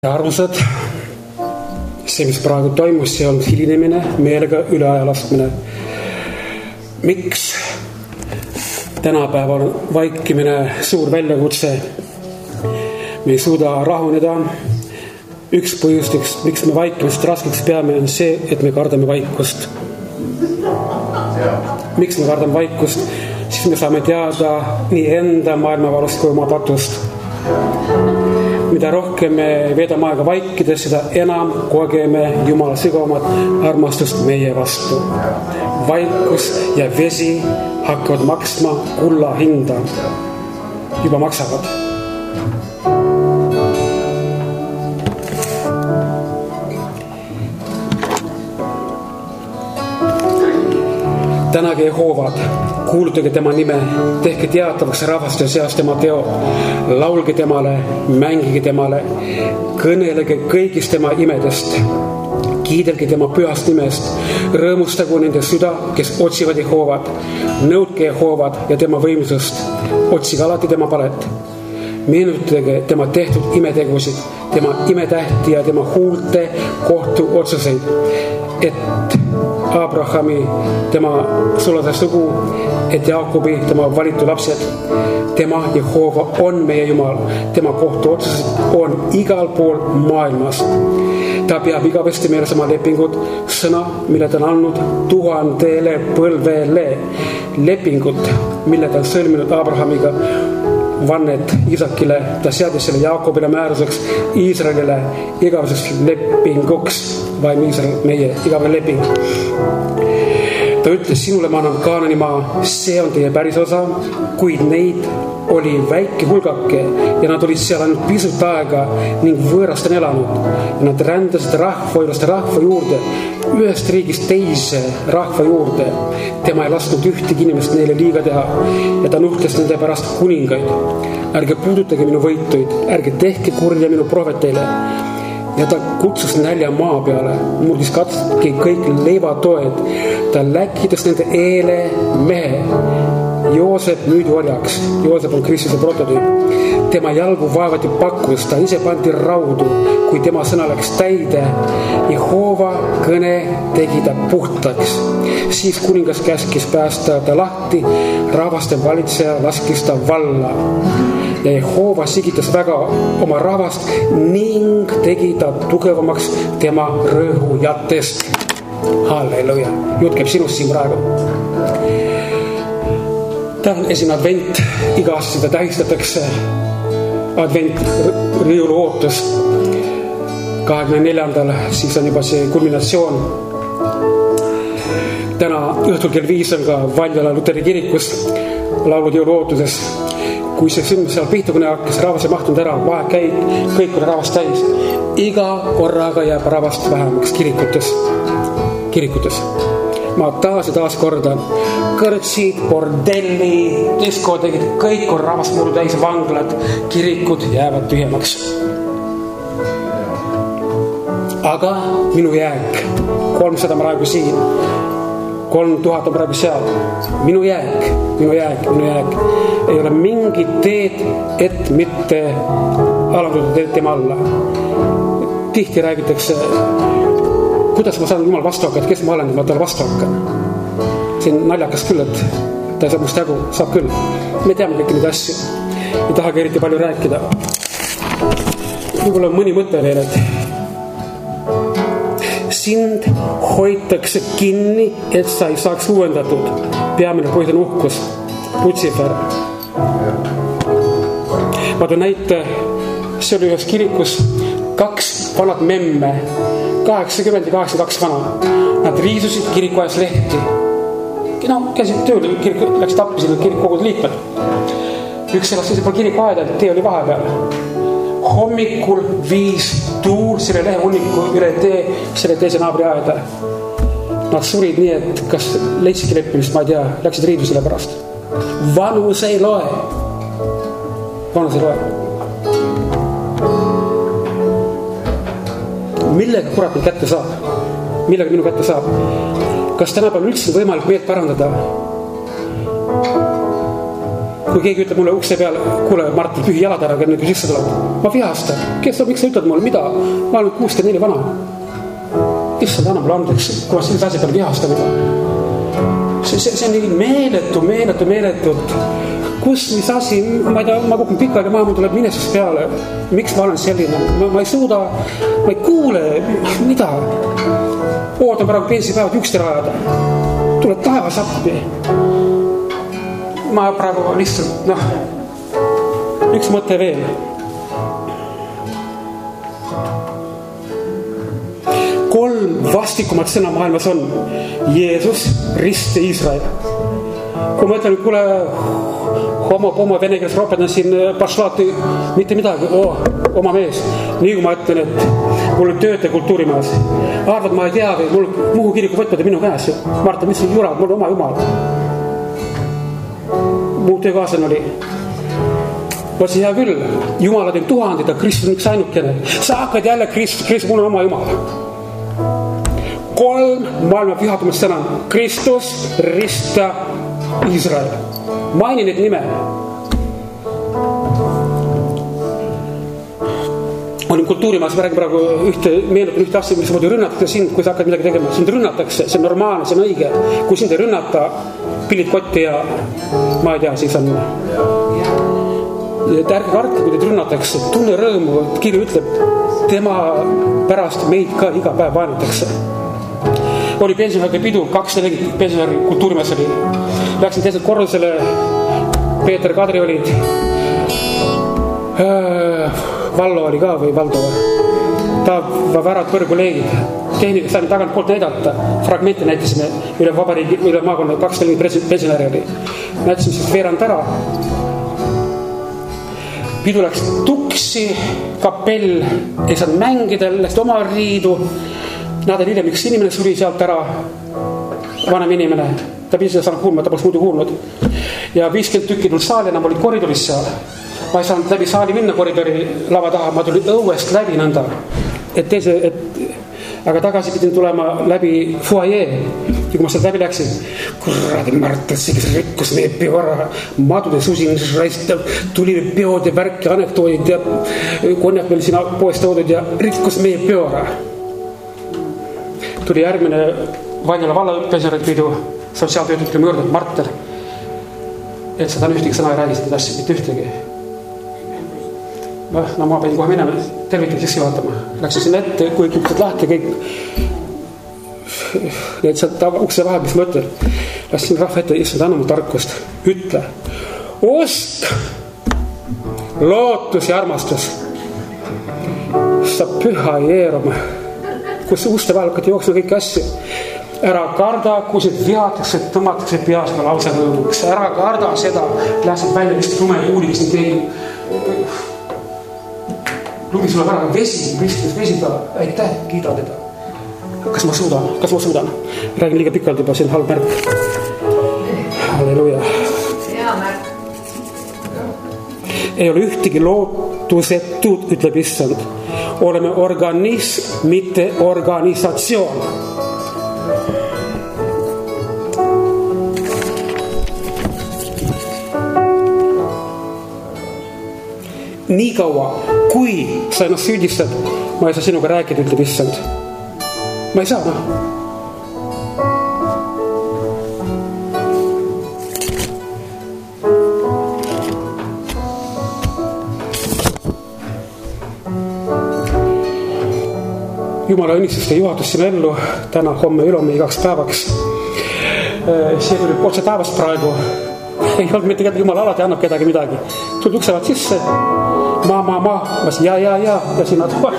Armsad, see, mis praegu toimus, see on hilinemine, meelega üle aja laskmine. Miks tänapäeval vaikimine suur väljakutse? Me ei suuda rahuneda. Üks põhjusteks, miks me vaikimist raskeks peame, on see, et me kardame vaikust. Miks me kardame vaikust? Siis me saame teada nii enda maailmavalust kui oma patust. Mida rohkem me veedame aega vaikides, seda enam kogeme Jumala sügavamat armastust meie vastu. Vaikus ja vesi hakkavad maksma kulla hinda. Juba maksavad. Tänage Jehoovad, kuulutage tema nime, tehke teatavaks rahvaste seas tema teo, laulge temale, mängige temale, kõnelege kõigist tema imedest, kiidelge tema pühast nimest, rõõmustagu nende süda, kes otsivad Jehoovad, nõudke Jehoovad ja tema võimsust, otsige alati tema palet, meenutage tema tehtud imetegusid, tema imetähti ja tema huulte kohtu otsuseid, et Abrahami, tema sulase sugu, et Jaakobi, tema valitu lapsed. Tema Jehova on meie Jumal, tema kohtu otsused on igal pool maailmas. Ta peab igavesti meeles oma lepingud, sõna, mille ta on andnud 1000 põlvele, lepingut, mille ta on sõlminud Abrahamiga, vannet Isakile, ta seadis selle Jaakobile määruseks, Iisraelile igaveseks lepinguks, vaim Iisrael, meie igavene leping. Ta ütles, sinule ma annan Kaanani maa, see on teie päris osa, kuid neid oli väike hulgake ja nad olid seal ainult pisut aega ning võõrast on elanud. Ja nad rändasid rahva juurde, ühest riigist teise rahva juurde. Tema ei lasknud ühtegi inimest neile liiga teha ja ta nuhtles nende pärast kuningaid. Ärge puudutage minu võituid, ärge tehke kurja minu prohveteile. Ja ta kutsus nälja maa peale, murdis katki kõik leivatoed. Ta läkitas nende eele mehe. Joosep müüdi orjaks. Joosep on Kristuse prototüüp. Tema jalgu vaevati pakkus, ta ise pandi raudu, kui tema sõna läks täide. Jehova kõne tegi ta puhtaks. Siis kuningas käskis päästa ta lahti, rahvaste valitseja laskis ta valla. Ja Jehova sigitas väga oma rahvast ning tegi ta tugevamaks tema rõhujatest. Halleluja. Jutt käib sinust siin praegu. Ta on esimene advent, iga-aastaselt seda tähistatakse. Advent riiulu ootus 24. Siis on juba see kulminatsioon. Täna õhtul kell 5 on ka Valjala Luteri kirikus laulud jõulu ootuses. Kui see sündmus seal pihtukune hakkas, rahvas ei mahtunud ära, vahe käib, kõik oli rahvast täis. Iga korraga jääb rahvast vähemaks kirikutes. Ma taas ja taas kordan, kõrtsid, bordelli, diskotegid, kõik on rahvast muru täis, vanglad, kirikud jäävad tühjemaks. Aga minu jääk, 300 praegu siin, 3000 on praegu seal, minu jääk, ei ole mingit teed, et mitte alanduda tema alla. Tihti räägitakse, kuidas ma saan Jumal vastu hakata, kes ma olen, ma talle vastu hakkan. See on naljakas küll, et ta ei saa must hägu, saab küll. Me teame kõiki neid asju. Ei tahagi eriti palju rääkida. Võib-olla mõni mõte veel, et sind hoitakse kinni, et sa ei saaks uuendatud. Peamine põhjus on uhkus, Lutsifer. Ma toon näite, see oli ühes kirikus 2 vanad memme, 80 ja 82 vana. Nad riisusid kiriku ajas lehti. No, käisid tööl, läksid appi sinna kirikukogud liikmed. Üks elas teise pool kiriku aeda, tee oli vahepeal. Hommikul 5 tuul selle lehe hunniku üle tee selle teise naabri aeda. Nad surid nii, et kas leidsidki leppimist, ma ei tea, läksid riidu selle pärast. Vanus ei loe. Millega kurat mind kätte saab? Millega minu kätte saab? Kas tänapäeval üldse võimalik meelt parandada? kui keegi ütleb mulle ukse peal, kuule Martin, pühi jalad ära, kui sisse tuleb. Ma vihastan. Miks sa ütled mulle, mida? Ma olen 64 vana. Issand, anna mulle andeks, kui ma sellise asja peale vihastan. See on nii meeletult. Kus, mis asi, ma ei tea, ma kukun pikali maha, mul tuleb minesus peale. Miks ma olen selline? Ma ei suuda, ma ei kuule, mida? Ootan praegu pensipäevad ükster ajada. Tule taevas appi. Ma praegu lihtsalt, üks mõte veel. Kolm vastikumat sõna maailmas on Jeesus, Rist ja Iisrael. Kui ma ütlen, kuule, homo vene keeles ropetan siin pašlaati mitte midagi, oma mees. Nii kui ma ütlen, et mul on töötaja kultuurimajas. Arvad, ma ei tea, või mul Muhu kiriku võtmata minu käes. Marta, mis on jurad, mul on oma jumal. Mu töökaaslane oli. Ma ütlesin, hea küll, jumalad on tuhandid, aga Kristus on üks ainukene. Sa hakkad jälle Kristus, mul on oma jumal. Kolm maailma pühatumast sõna. Kristus, Rist ja Iisrael. Maini need nime. Olin kultuurimaas, ma räägin praegu meenutan ühte asja, mis rünnatakse sind, kui sa hakkad midagi tegema. Sind rünnatakse, see on normaalne, see on õige. Kui sind ei rünnata, pillid kotti ja ma ei tea, siis on... Ja ärge kartke, kui teid rünnatakse, tunne rõõmu, kiri ütleb, tema pärast meid ka iga päev vaenatakse. Oli pensionäride pidu, 240 pensionäri kultuurimees oli. Läksin teised korrusele, Peeter Kadri olid, Vallo oli ka või Valdo. Ta värad põrguleegid. Tehnika saime tagant poolt näidata. Fragmente näitasime üle vabariigi, üle maakonna 240 pensionäri oli. Näitasime siis veerand ära. Pidu läks tuksi, kapell ei saanud mängida, läks oma riidu. Nädal hiljem üks inimene suri sealt ära, vanem inimene. Ta pidi seda saanud kuulma, ta poleks muidu kuulnud. Ja 50 tükki tulnud saali, enam olid koridoris seal. Ma ei saanud läbi saali minna koridori lava taha, ma tulin õuest läbi nõnda. Aga tagasi pidin tulema läbi foyer. Ja kui ma sealt läbi läksin, kuradi Marta, see kes rikkus meie peovara, madude susin, tuli peod ja värk ja anekdoodid ja konjak meil siin poest toodud ja rikkus meie peovara. Tuli järgmine Valjala vallapensionärid pidu sotsiaaltöötajad küll juurde, Martel, et seda on ühtegi sõna ei räägi, seda asja mitte ühtegi. Ma pidin kohe minema, tervitab sisse vaatama. Läksin sinna ette, kui küpsed lahti kõik. Need sealt ukse vahel, mis ma ütlen. Läksin rahva ette, issand, anna mu tarkust. Ütle, usk, lootus ja armastus. Sa püha Jeeroma, kus uste vahel hakkati jooksma kõiki asju. Ära karda, kui sind vihatakse, tõmmatakse peasaga lause lõõmuks. Ära karda seda, lähed välja vist lume kuuli, mis nüüd tegi. Lumi sulle ära, vesi, Kristus, vesi ta, aitäh, kiida teda. Kas ma suudan? Räägin liiga pikalt juba, see on halb märk. Halleluja. Hea märk. Ei ole ühtegi lootusetud, ütleb issand. Oleme organism, mitte organisatsioon. Nii kaua, kui sa ennast süüdistad, ma ei saa sinuga rääkida, ütleb issand. Ma ei saa, Jumala õnnistuste juhatus sinna ellu täna, homme, ülomme igaks päevaks. See tuli otse taevast praegu. Ei olnud mitte kedagi, Jumal alati annab kedagi midagi. Tulid uksevad sisse. Ma. Ma siin ja sinna tuua.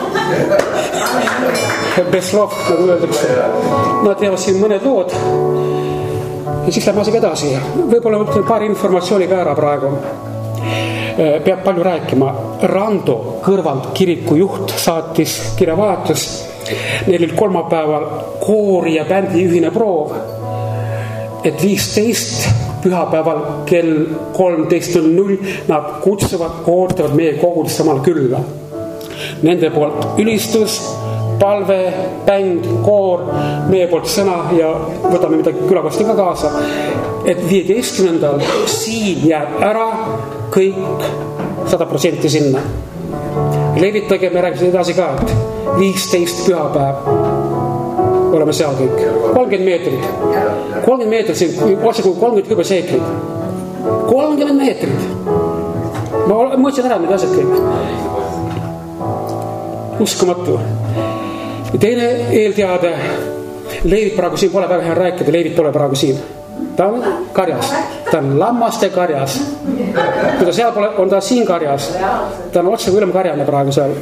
Beslov, nagu öeldakse. Nad teevad siin mõned lood. Ja siis lähme asjaga edasi. Võib-olla mõtlen paari informatsiooni ka ära praegu. Peab palju rääkima. Rando kõrvalt kiriku juht saatis kirjavaatus. Neil oli kolmapäeval koori ja bändi ühine proov. Et 15 pühapäeval kell 13.00 nad kutsuvad, ootavad meie kogudest samal külla. Nende poolt ülistus, palve, bänd, koor, meie poolt sõna ja võtame midagi külakosti ka kaasa, et 15. siin jääb ära kõik 100% sinna. Levitage, me räägime edasi ka, et 15 pühapäev oleme seal kõik. 30 meetrit. 30 meetrit, siin otse kui 30 kübeseekrit. 30 meetrit. Ma mõtlesin ära need asjad kõik. Uskumatu. Ja teine eelteade. Leivit praegu siin pole väga hea rääkida, Leivit pole praegu siin. Ta on karjas. Ta on lammaste karjas. Kui ta seal pole, on ta siin karjas. Ta on otse ülem karjane praegu seal.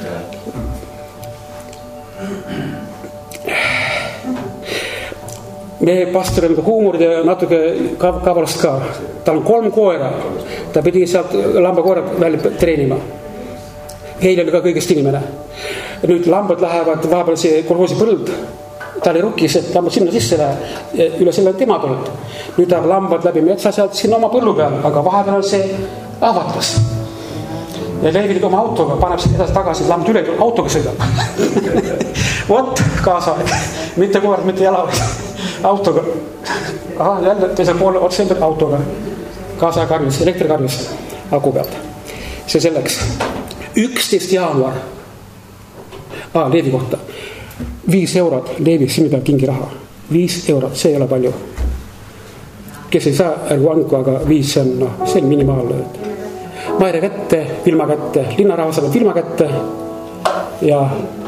Meie pastor on huumorid ja natuke kavalast ka. Tal on 3 koera. Ta pidi sealt lambakoerad välja treenima. Eile oli ka kõigest inimene. Nüüd lambad lähevad vahepeal see kolhoosi põld. Ta oli rukkis, et lambad sinna sisse lähe. Üle selle on tema põld. Nüüd läheb lambad läbi metsa sealt sinna oma põllu peal, aga vahepeal on see avatus. Ja Leivil oma autoga paneb seda edasi tagasi, lambad üle autoga sõidab. Vot, kaasaeg. Mitte koer, mitte jala. Autoga. Aha, jälle teisel poole otseendab autoga. Kaasaeg karjus, elektrikarjus aku pealt. See selleks. 11. jaanuar. Leevi kohta. 5 eurot Leevi sinni peab kingi raha. 5 eurot, see ei ole palju. Kes ei saa, ärgu andku, aga 5 see on minimaalne. Maire kätte, Vilma kätte, linnarahva saab Vilma kätte ja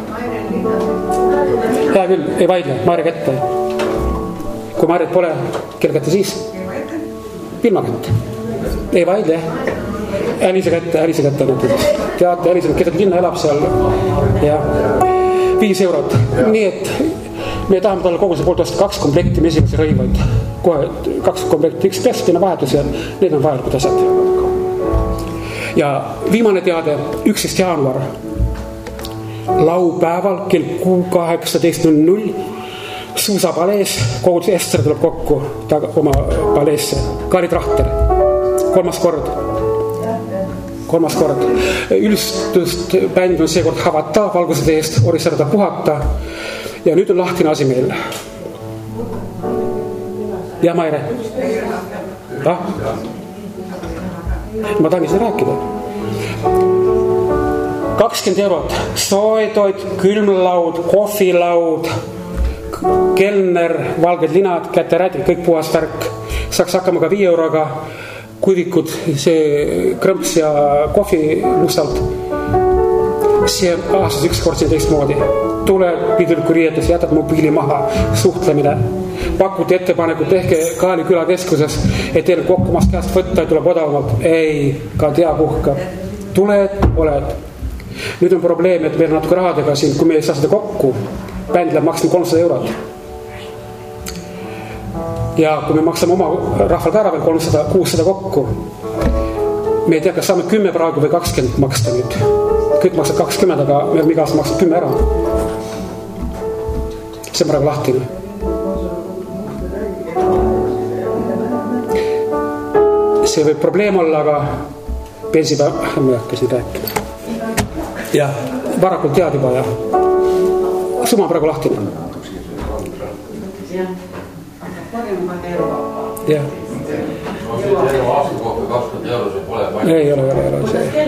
hea küll, ei vaidle, Maire kätte. Kui Mairet pole, kelle kätte siis? Vilma kätte. Ei vaidle, Älise kätte. Teate, Älise keset linna elab seal ja 5 eurot. Nii et me tahame talle kogu see poolt osta 2 komplekti mesilisi rõivaid. Kohe 2 komplekti, üks pestina vahetus ja need on vajalikud asjad. Ja viimane teade, 11. jaanuar. Laupäeval kell 18.00 suusapalees, kogu Ester tuleb kokku oma paleesse. Kari Trahter. 3. kord. Ülistust bänd on seekord Havata valgused eest, Orisarda puhata. Ja nüüd on lahtine asi meil. Ja Maire. Ma tahan ise rääkida. 20 eurot. Soetoid, külmlaud, kohvilaud, kelner, valged linad, käterädid, kõik puhas värk. Saaks hakkama ka 5 euroga. Kuivikud, see krõmps ja kohvi mustalt. See on aastas üks kord siin teistmoodi. Tule piduliku riietus, jätad mobiili maha, suhtlemine. Pakuti ettepanekud, tehke Kaali küla keskuses, et teil kokkumast käest võtta ja tuleb odavamalt. Ei, ka tea puhka. Tuled, oled. Nüüd on probleem, et meil on natuke rahadega siin, kui me ei saa seda kokku. Bänd läheb maksma 300 eurot. Ja kui me maksame oma rahval ka ära veel 300, 600 kokku, me ei tea, kas saame 10 praegu või 20 maksta nüüd. Kõik maksab 20, aga me oleme igas maksab 10 ära. See on praegu lahtine. See võib probleem olla, aga bensipäev, ma hakkasin rääkima. Ja varakult tead juba ja summa on praegu lahtine. Ja. Ei ole see.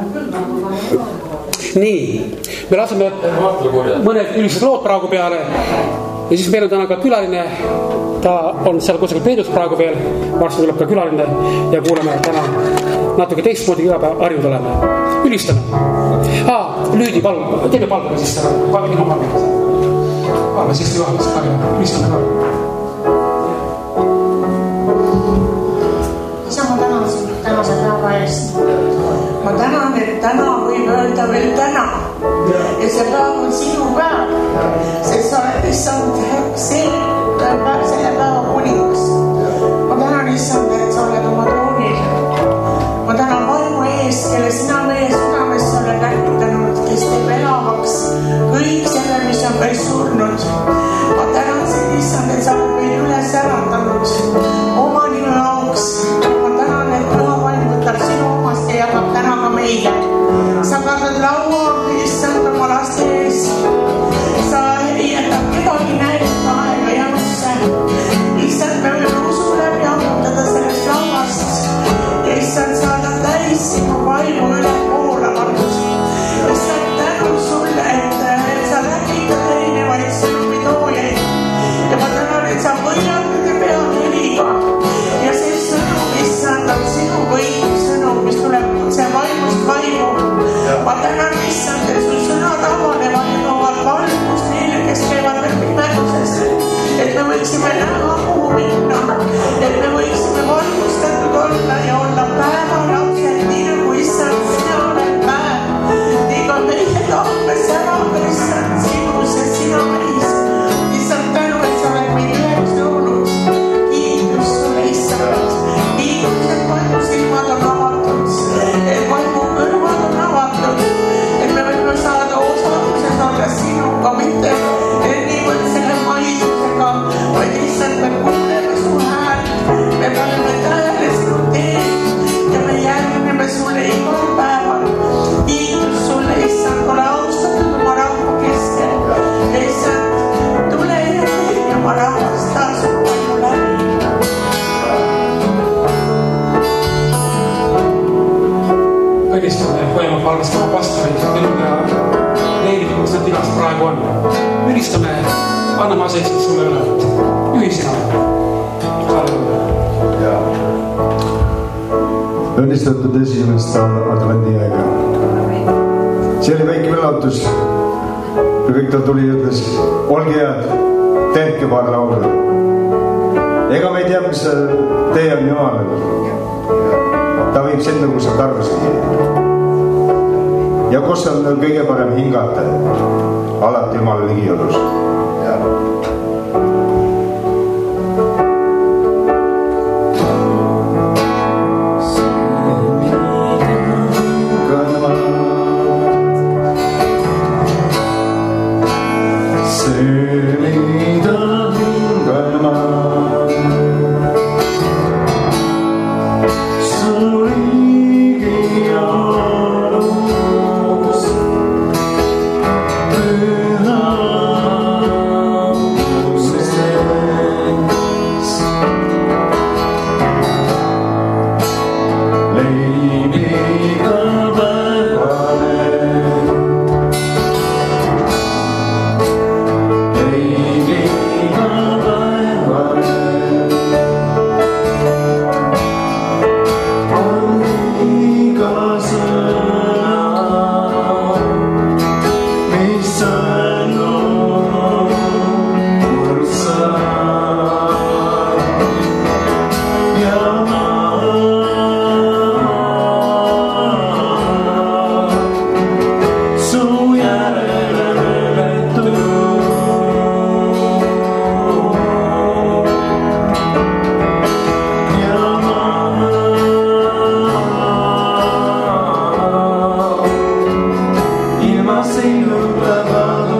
Nii, me laseme mõned ülised lood praegu peale ja siis meil on täna ka külaline, ta on seal kusagil peidus praegu veel, varsti tuleb ka külaline ja kuuleme täna natuke teistmoodi külapäeva harjud oleme. Ülistame. Lüüdi, palun, teeme palga siis ilma palga. Palga siis ülistame ka. Tänase päeva eest. Ma tänan, et täna võib öelda veel täna. Ja see päev on sinu päev. Sest sa oled issand selle päeva kuningas. Ma tänan issand, et sa oled oma troonil. Ma tänan vaimu eest, kelle sina meie südamesse oled lähtanud, kes teeb elavaks kõik selle, mis on veel surnud. Ma tänan sind issand, et sa oled meil üles äratanud oma nime auks. Võtab sinu omast ja jagab täna ka meile. Sa kannad laua issand oma laste ees. praegu on. Ülistame, anname aseistud sulle üle, et juhi sina. Õnnistatud esimest advendiaega. See oli väike üllatus. Kõik ta tuli ja ütles, olge head, tehke paar laulu. Ega me ei tea, mis tee on Jumalale. Ta viib sinna, kus on tarvis. Ja kus on kõige parem hingata. Alati Jumala ligiolus. Ilma sinuta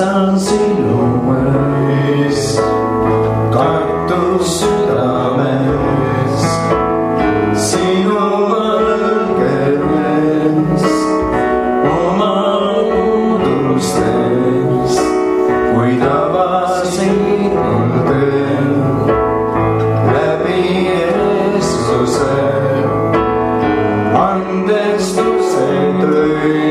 seisan sinu ees, kartus südames, sinu valgenes, oma puudustes, kuid avasid mul tee läbi Jeesuse, andestuse tõi.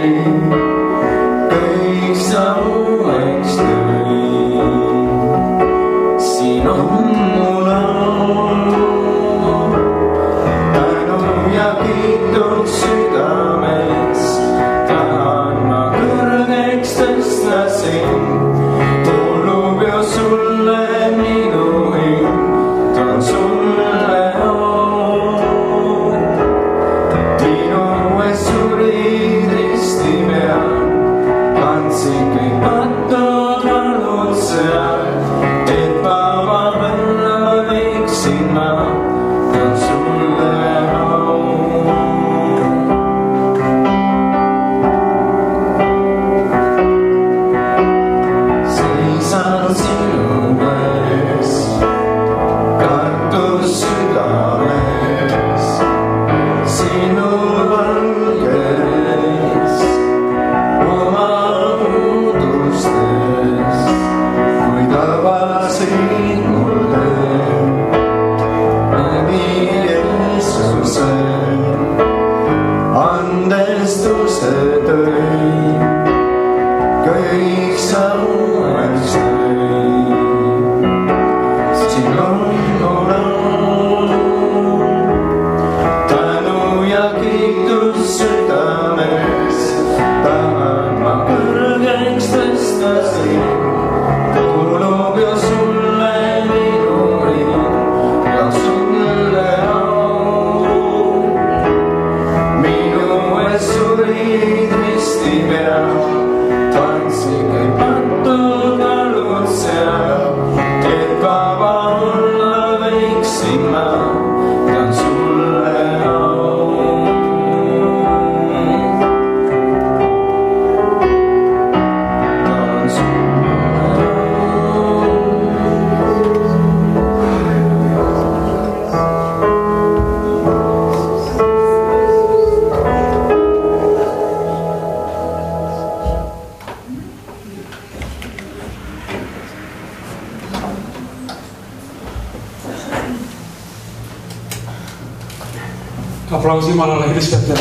Aplaus Jumalale Kristjatele.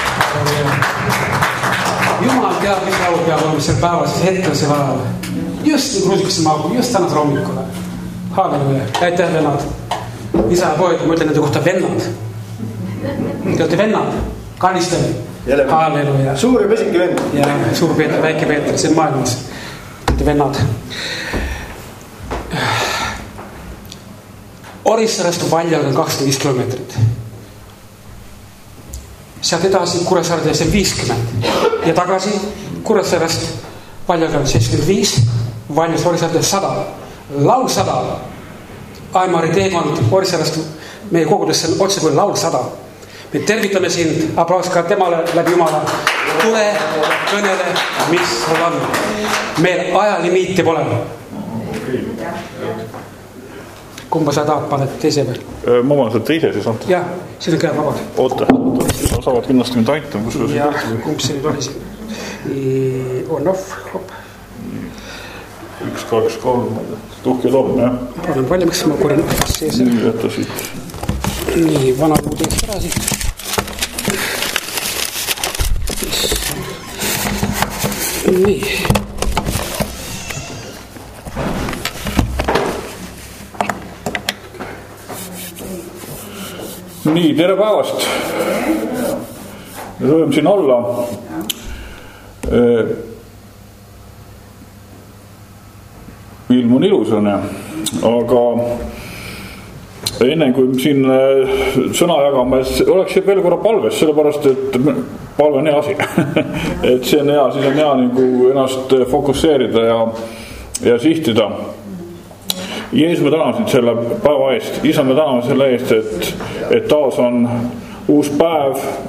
Jumal teab, mis laulu peab olema seal päevas hetkel see vajal. Just nii kruusikasse maagub, just tänase hommikule. Halleluja. Aitäh, vennad. Isa ja poeg, ma ütlen nende kohta vennad. Te olete vennad. Kallistel. Halleluja. Suur ja pesike vend. Ja suur Peeter, väike Peeter, see on maailmas. Te olete vennad. Orissaarest Valjaga on 25 kilomeetrit. Sealt edasi Kuressaarde see 50 ja tagasi Kuressaarest Valjaga 75, Valjast Orissaarde 100, laul 100. Aimari teekond Orissaarest meie kogudesse on otse kui laul 100. Me tervitame sind, aplaus ka temale läbi Jumala. Tule, kõnele, mis sul on. Meil ajalimiiti pole. Kumba sa tahad, paned teise veel? Ma olen seda teise siis antud. Jah, siin on käed vabad. Oota, saavad kindlasti mind aitama. Jah, kumb see nüüd oli siin? On off, hopp. 1, 2, 3, tuhked on, jah. Olen valmis, ma korjan sees. Nii, jätta siit. Nii, vana luud eest ära siit. Nii. Nii, tere päevast. Me tuleme siin alla. Ilm on ilus on, aga enne kui siin sõna jagama, oleks veel korra palves, sellepärast, et palve on hea asi. Et see on hea, siis on hea nagu ennast fokusseerida ja sihtida. Jeesus, me täname sind selle päeva eest. Isa, me täname selle eest, et taas on uus päev,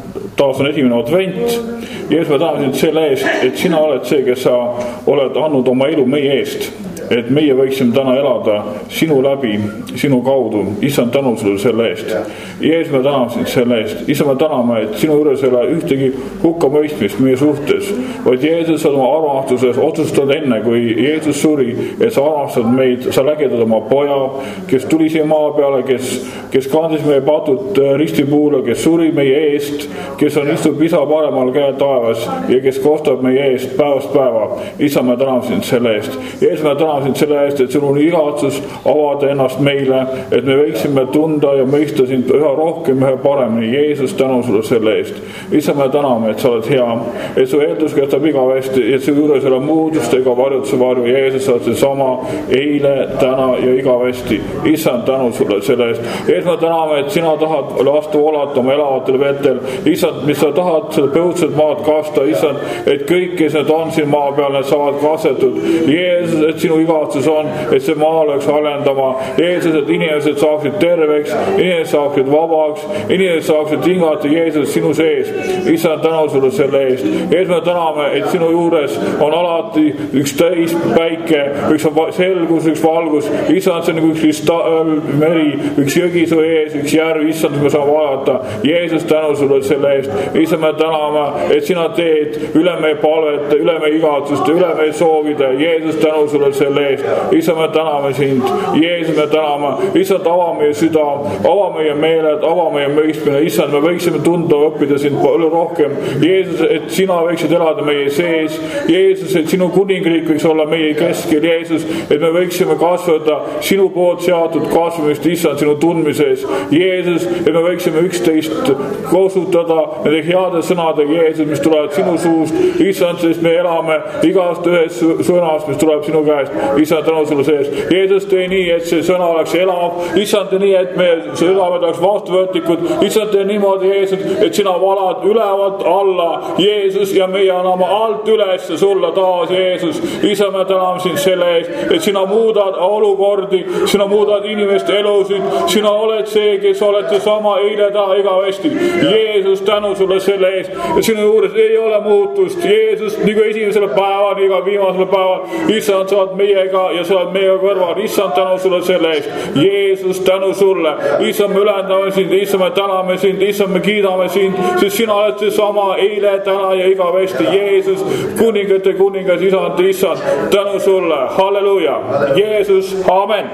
taas on esimene advent. Jeesus, ma täname sind selle eest, et sina oled see, kes sa oled andnud oma elu meie eest. Et meie võiksime täna elada sinu läbi, sinu kaudu. Issand, tänu sulle selle eest. Jeesus, ma täname sind selle eest. Issand, ma täname, et sinu juures ei ole ühtegi hukkamõistmist meie suhtes. Vaid Jeesus on oma armastuses otsustanud enne, kui Jeesus suri, et sa armastad meid, sa lägedad oma poja, kes tuli siia maa peale, kes kandis meie patud ristipuule, kes suri meie eest, kes on istub isa paremal käe taevas ja kes kostab meie eest päevast päeva. Issand, ma täname sind selle eest. Jeesus, ma täname sind selle eest, et sul on igatsus avada ennast meile, et me võiksime tunda ja mõista sind üha rohkem, üha paremini. Jeesus, tänu sulle selle eest. Issand, me täname, et sa oled hea, et su eeldus kestab igavesti, et su juures ei ole muudust ega varjutuse varju. Jeesus, sa oled see sama eile, täna ja igavesti. Issand, tänu sulle selle eest. Jeesus, me täname, et sina tahad lastu olata oma elavatel vetel. Issand, mis sa tahad selle põudset maad kasta. Issand, et kõik, kes need on siin maa peal, need saavad kastetud. Jeesus, et sinu igatsus on, et see maa oleks halendama. Jeesus, et inimesed saaksid terveks, inimesed saaksid vabaks, inimesed saaksid hingata Jeesus sinu sees. Issand, tänu sulle selle eest. Jeesus, me täname, et sinu juures on alati üks täis päike, üks selgus, üks valgus. Issand, see on nagu üks kristallmeri, üks jõgi su ees, üks järv. Issand, me saame vaadata. Jeesus, tänu sulle selle eest. Issand, me täname, et sina teed üle meie palvete, üle meie igatsuste, üle meie soovide. Jeesus, tänu sulle selle eest. Issand, me täname sind. Jeesus, me täname. Issand, ava meie süda, ava meie meeled, ava meie mõistmine. Issand, me võiksime tunda õppida sind palju rohkem. Jeesus, et sina võiksid elada meie sees. Jeesus, et sinu kuningriik võiks olla meie keskel. Jeesus, et me võiksime kasvada sinu poolt seatud kasvamist, Issand, sinu tundmises. Jeesus, et me võiksime üksteist kasutada nende heade sõnadega, Jeesus, mis tulevad sinu suust. Issand, sest me elame igast ühes sõnast, mis tuleb sinu käest. Issand, tänu sulle sees. Jeesus, tee nii, et see sõna oleks elav. Issand, tee nii, et meie südamed oleks vastuvõtlikud. Issand, tee niimoodi, Jeesus, et sina valad ülevalt alla, Jeesus, ja meie anname alt üles sulle taas, Jeesus. Issand, me täname sind selle eest, et sina muudad olukordi, sina muudad inimeste elusid. Sina oled see, kes oled sama eile, täna, igavesti. Jeesus, tänu sulle selle eest, et sinu juures ei ole muutust. Jeesus, nagu esimesele päeval, nii ka viimasele päeval. Issand, sa oled meiega ja sa oled meiega kõrval. Issand, tänu sulle selle eest. Jeesus, tänu sulle. Issand, me ülendame sind. Issand, me täname sind. Issand, me kiidame sind, sest sina oled see sama eile, täna ja igavesti. Jeesus, kuningate kuningas, Issand, tänu sulle. Halleluuja. Jeesus, amen.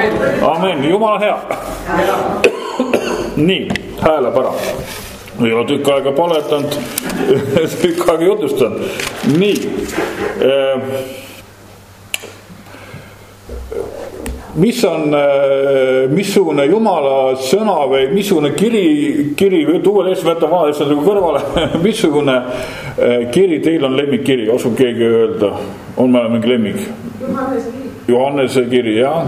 Amen. Jumal on hea. Nii, hääleb ära. Ei ole tükk aega paletanud, tükk aega jutustanud. Nii, missugune Jumala sõna või missugune kiri või tuua eest võtta vaadesse nagu kõrvale, missugune kiri teil on lemmikkiri, oskab keegi öelda, on meil mingi lemmik? Johannese kiri, jah.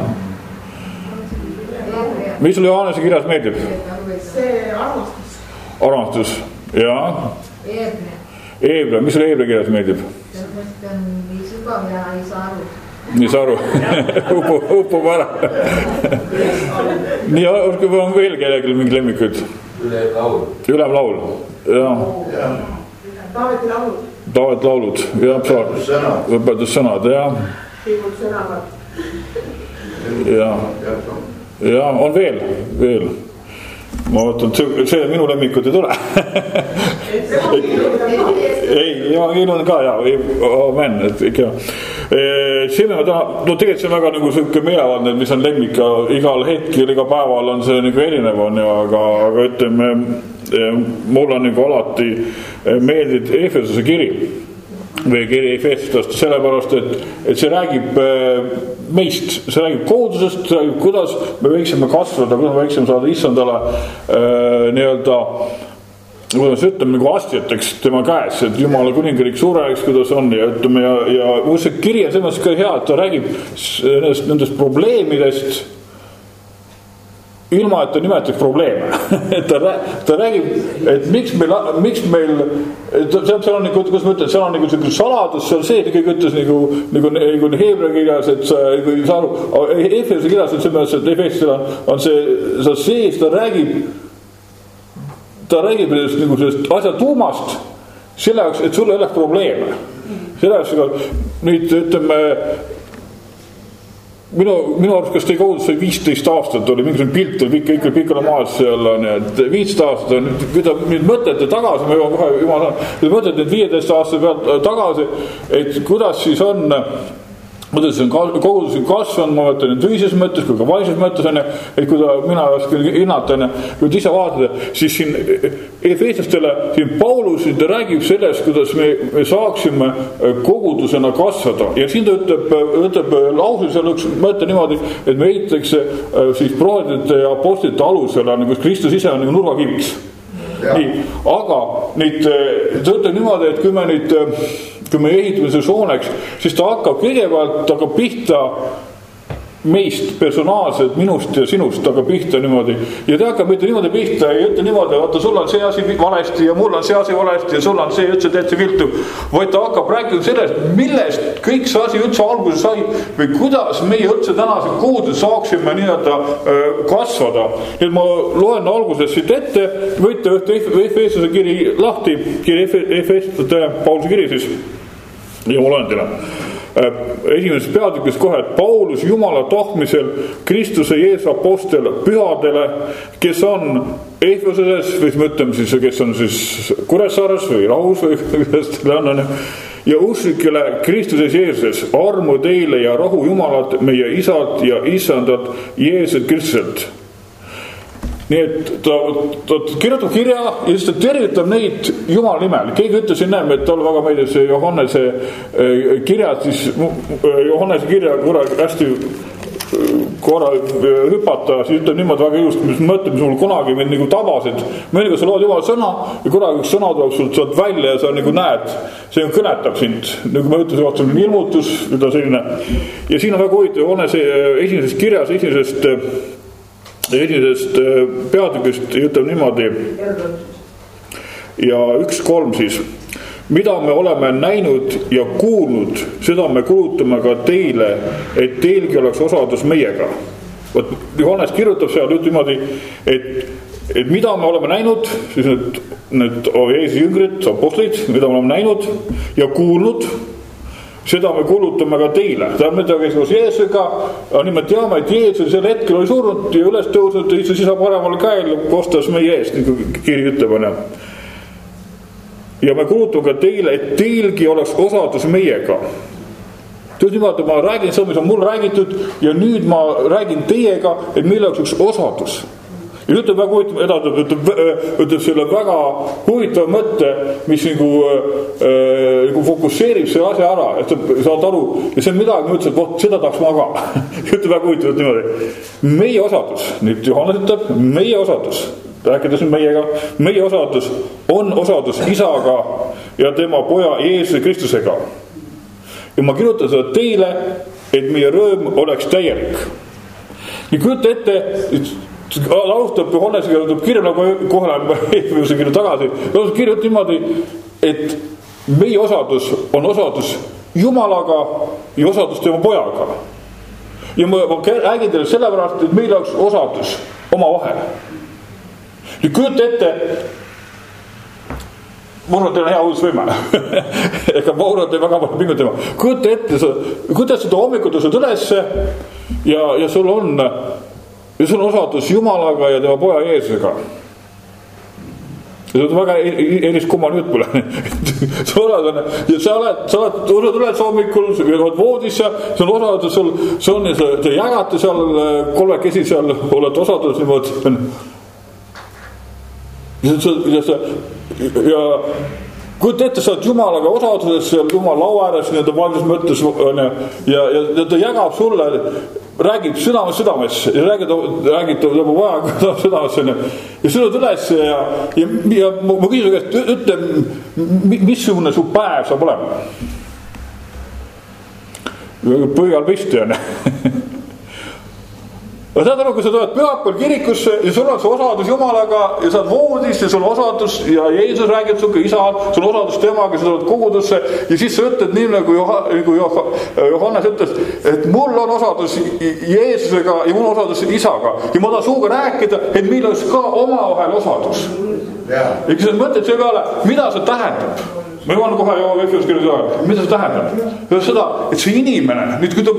Mis sulle Johannese kirjas meeldib? See armastus, jah. Eebra, mis sulle Eebra kirjas meeldib? See on nii sügav ja ei saa aru. Nii saa aru, upub ära. Nii, on veel kellelgi mingi lemmikuid? Ülemlaul, jah. Taaveti laulud. Taaveti laulud, jah. Õpetussõnad, jah. Piimud sõnavad. Ja on veel. Ma võtan, see minu lemmikud ei tule. Ei, Evangelium on ka, amen, et ikka. Siin on tegelikult see on väga nagu selline meelevaldne, mis on lemmik igal hetkel, iga päeval on see nagu erinev on, aga ütleme, mul on nagu alati meeldib Efesuse kiri või kiri Efesustest, sellepärast, et see räägib meist, see räägib koodusest, see räägib, kuidas me võiksime kasvada, kuidas me võiksime saada issandale nii-öelda, kuidas ütleme, nagu astjateks tema käes, et Jumala kuningriik suureks, kuidas on ja ütleme, ja see kiri on selles ka hea, et ta räägib nendest probleemidest, ilma, et ta nimetaks probleeme. ta räägib, et miks meil seal on nagu, kuidas ma ütlen, seal on nagu selline saladus, seal see, kõik ütles nagu Heebra kirjas, et sa Efese kirjas on selles, et Efesel on see sees, ta räägib ta räägib nagu sellest asja tuumast, selle jaoks, et sul ei oleks probleeme. Selle jaoks, nüüd ütleme, minu arust, kas teie kogudus sai 15 aastat, oli mingisugune pilt, oli ikka pikale maas seal on, et 15 aastat on, kui ta nüüd mõtlete tagasi, ma jõuan kohe jumal on, kui mõtlete nüüd 15 aasta pealt tagasi, et kuidas siis on, mõttes on kogudus kasvanud, ma mõtlen, et füüsilises mõttes kui ka vaimses mõttes on, et kui mina ei oska hinnata, kui ise vaatada, siis siin Efeeslastele, siin Paulus räägib sellest, kuidas me saaksime kogudusena kasvada. Ja siin ta ütleb lausi seal üks mõte niimoodi, et me ehitatakse siis prohvetite ja apostlite alusele, kus Kristus ise on nagu nurgakiviks. Nii, aga nüüd ta ütleb niimoodi, et kui me ehitame see sooneks, siis ta hakkab kõigepealt pihta meist personaalselt, minust ja sinust hakkab pihta niimoodi. Ja ta hakkab mitte niimoodi pihta ja ütle niimoodi, vaata sul on see asi valesti ja mul on see asi valesti ja sul on see üldse täitsa viltu. Vaid ta hakkab rääkima sellest, millest kõik see asi üldse alguse sai või kuidas meie üldse tänase kogudus saaksime nii-öelda kasvada. Nüüd ma loen alguses siit ette, võite Efeeslase kiri lahti, kiri Efeeslase Pauluse kiri siis ja ma loen teile. Esimeses peatükis kohe, et Paulus Jumala tahtmisel Kristuse Jeesuse apostel pühadele, kes on Efesuses või mõtleme siis, kes on siis Kuressaares või Rahus või kuidas teile on, ja usklikele Kristuses Jeesuses armu teile ja rahu Jumalat meie isalt ja isandat Jeesuselt Kristuselt. Nii et ta kirjutab kirja ja siis ta tervitab neid Jumala nimel. Keegi ütles siin näeme, et talle väga meeldib see Johannese kirjad, siis Johannese kirja hästi korra hüpata, siis ütleb niimoodi väga ilust, mis mõtleb, mis mul kunagi mind nagu tabasid. Mõniga sa lood Jumala sõna ja kunagi üks sõna tuleb sul saad välja ja sa nagu näed, see kõnetab sind. Nagu ma ütlesin, vaata, on ilmutus, mida selline. Ja siin on väga huvitav, Johannese esimesest kirjas, esimesest peatükist ütleb niimoodi ja 1.3 siis, mida me oleme näinud ja kuulnud, seda me kulutame ka teile, et teilgi oleks osadus meiega. Võt, Johannes kirjutab seal ütleb niimoodi, et mida me oleme näinud, siis need Jeesuse jüngrid, apostlid, mida me oleme näinud ja kuulnud, seda me kulutame ka teile. Tähendab, mida käis koos Jeesusega, nii me teame, et Jeesus sel hetkel oli surnud ja üles tõusnud ja istus isa paremal käel kostas meie eest, nagu kiri ütleb. Ja me kulutame ka teile, et teilgi oleks osadus meiega. Tõesti niimoodi, ma räägin seda, mis on mul räägitud ja nüüd ma räägin teiega, et meil oleks üks osadus. Ja ütleb väga huvitav, ütleb selle väga huvitav mõtte, mis nagu fokusseerib selle asja ära, et saad aru, ja see on midagi, ma ütlesin, et voht, seda tahaks ma ka. Ütleb väga huvitav niimoodi. Meie osadus, nüüd Johannes ütleb, meie osadus, rääkides meiega, meie osadus on osadus isaga ja tema poja Jeesuse Kristusega. Ja ma kirjutan seda teile, et meie rõõm oleks täielik. Ja kujuta ette, alustab Johannesega, tuleb kirja nagu kohe Efesuse kirja tagasi. Kirjutab niimoodi, et meie osadus on osadus Jumalaga ja osadus tema pojaga. Ja ma räägin teile sellepärast, et meil oleks osadus oma vahel. Ja kujuta ette, ma arvan, teil on hea uudisvõime. Ega ma arvan, teil väga palju pingutama. Kujuta ette, kuidas seda hommikul tõused ülesse ja sul on osadus Jumalaga ja tema poja Jeesusega. Ja see on väga eriskummaline jutt pole. Sa oled üles hommikul, sa oled voodisse, see on osadus, te jagate seal kolmekesi seal, oled osadus niimoodi. Ja kujuta ette, sa oled Jumalaga osaduses seal Jumala laua ääres, nii-öelda valmis mõttes ja ta jagab sulle, räägib südames ja räägib tema vaja südames ja sõnud üles ja ma küsin käest, ütle, missugune su päev saab olema? Põigal pisti on. aga saad aru, kui sa tuled pühapäeval kirikusse ja sul on see osadus Jumalaga ja sa oled voodis ja sul on osadus ja Jeesus räägib suke isal, sul on osadus temaga, sa tuled kogudusse ja siis sa ütled nii nagu Johannes ütles, et mul on osadus Jeesusega ja mul on osadus isaga ja ma tahan suuga rääkida, et meil oleks ka omavahel osadus. Ja kui sa mõtled selle peale, mida see tähendab? Ma jõuan kohe mida see tähendab? Seda, et see inimene, nüüd kui ta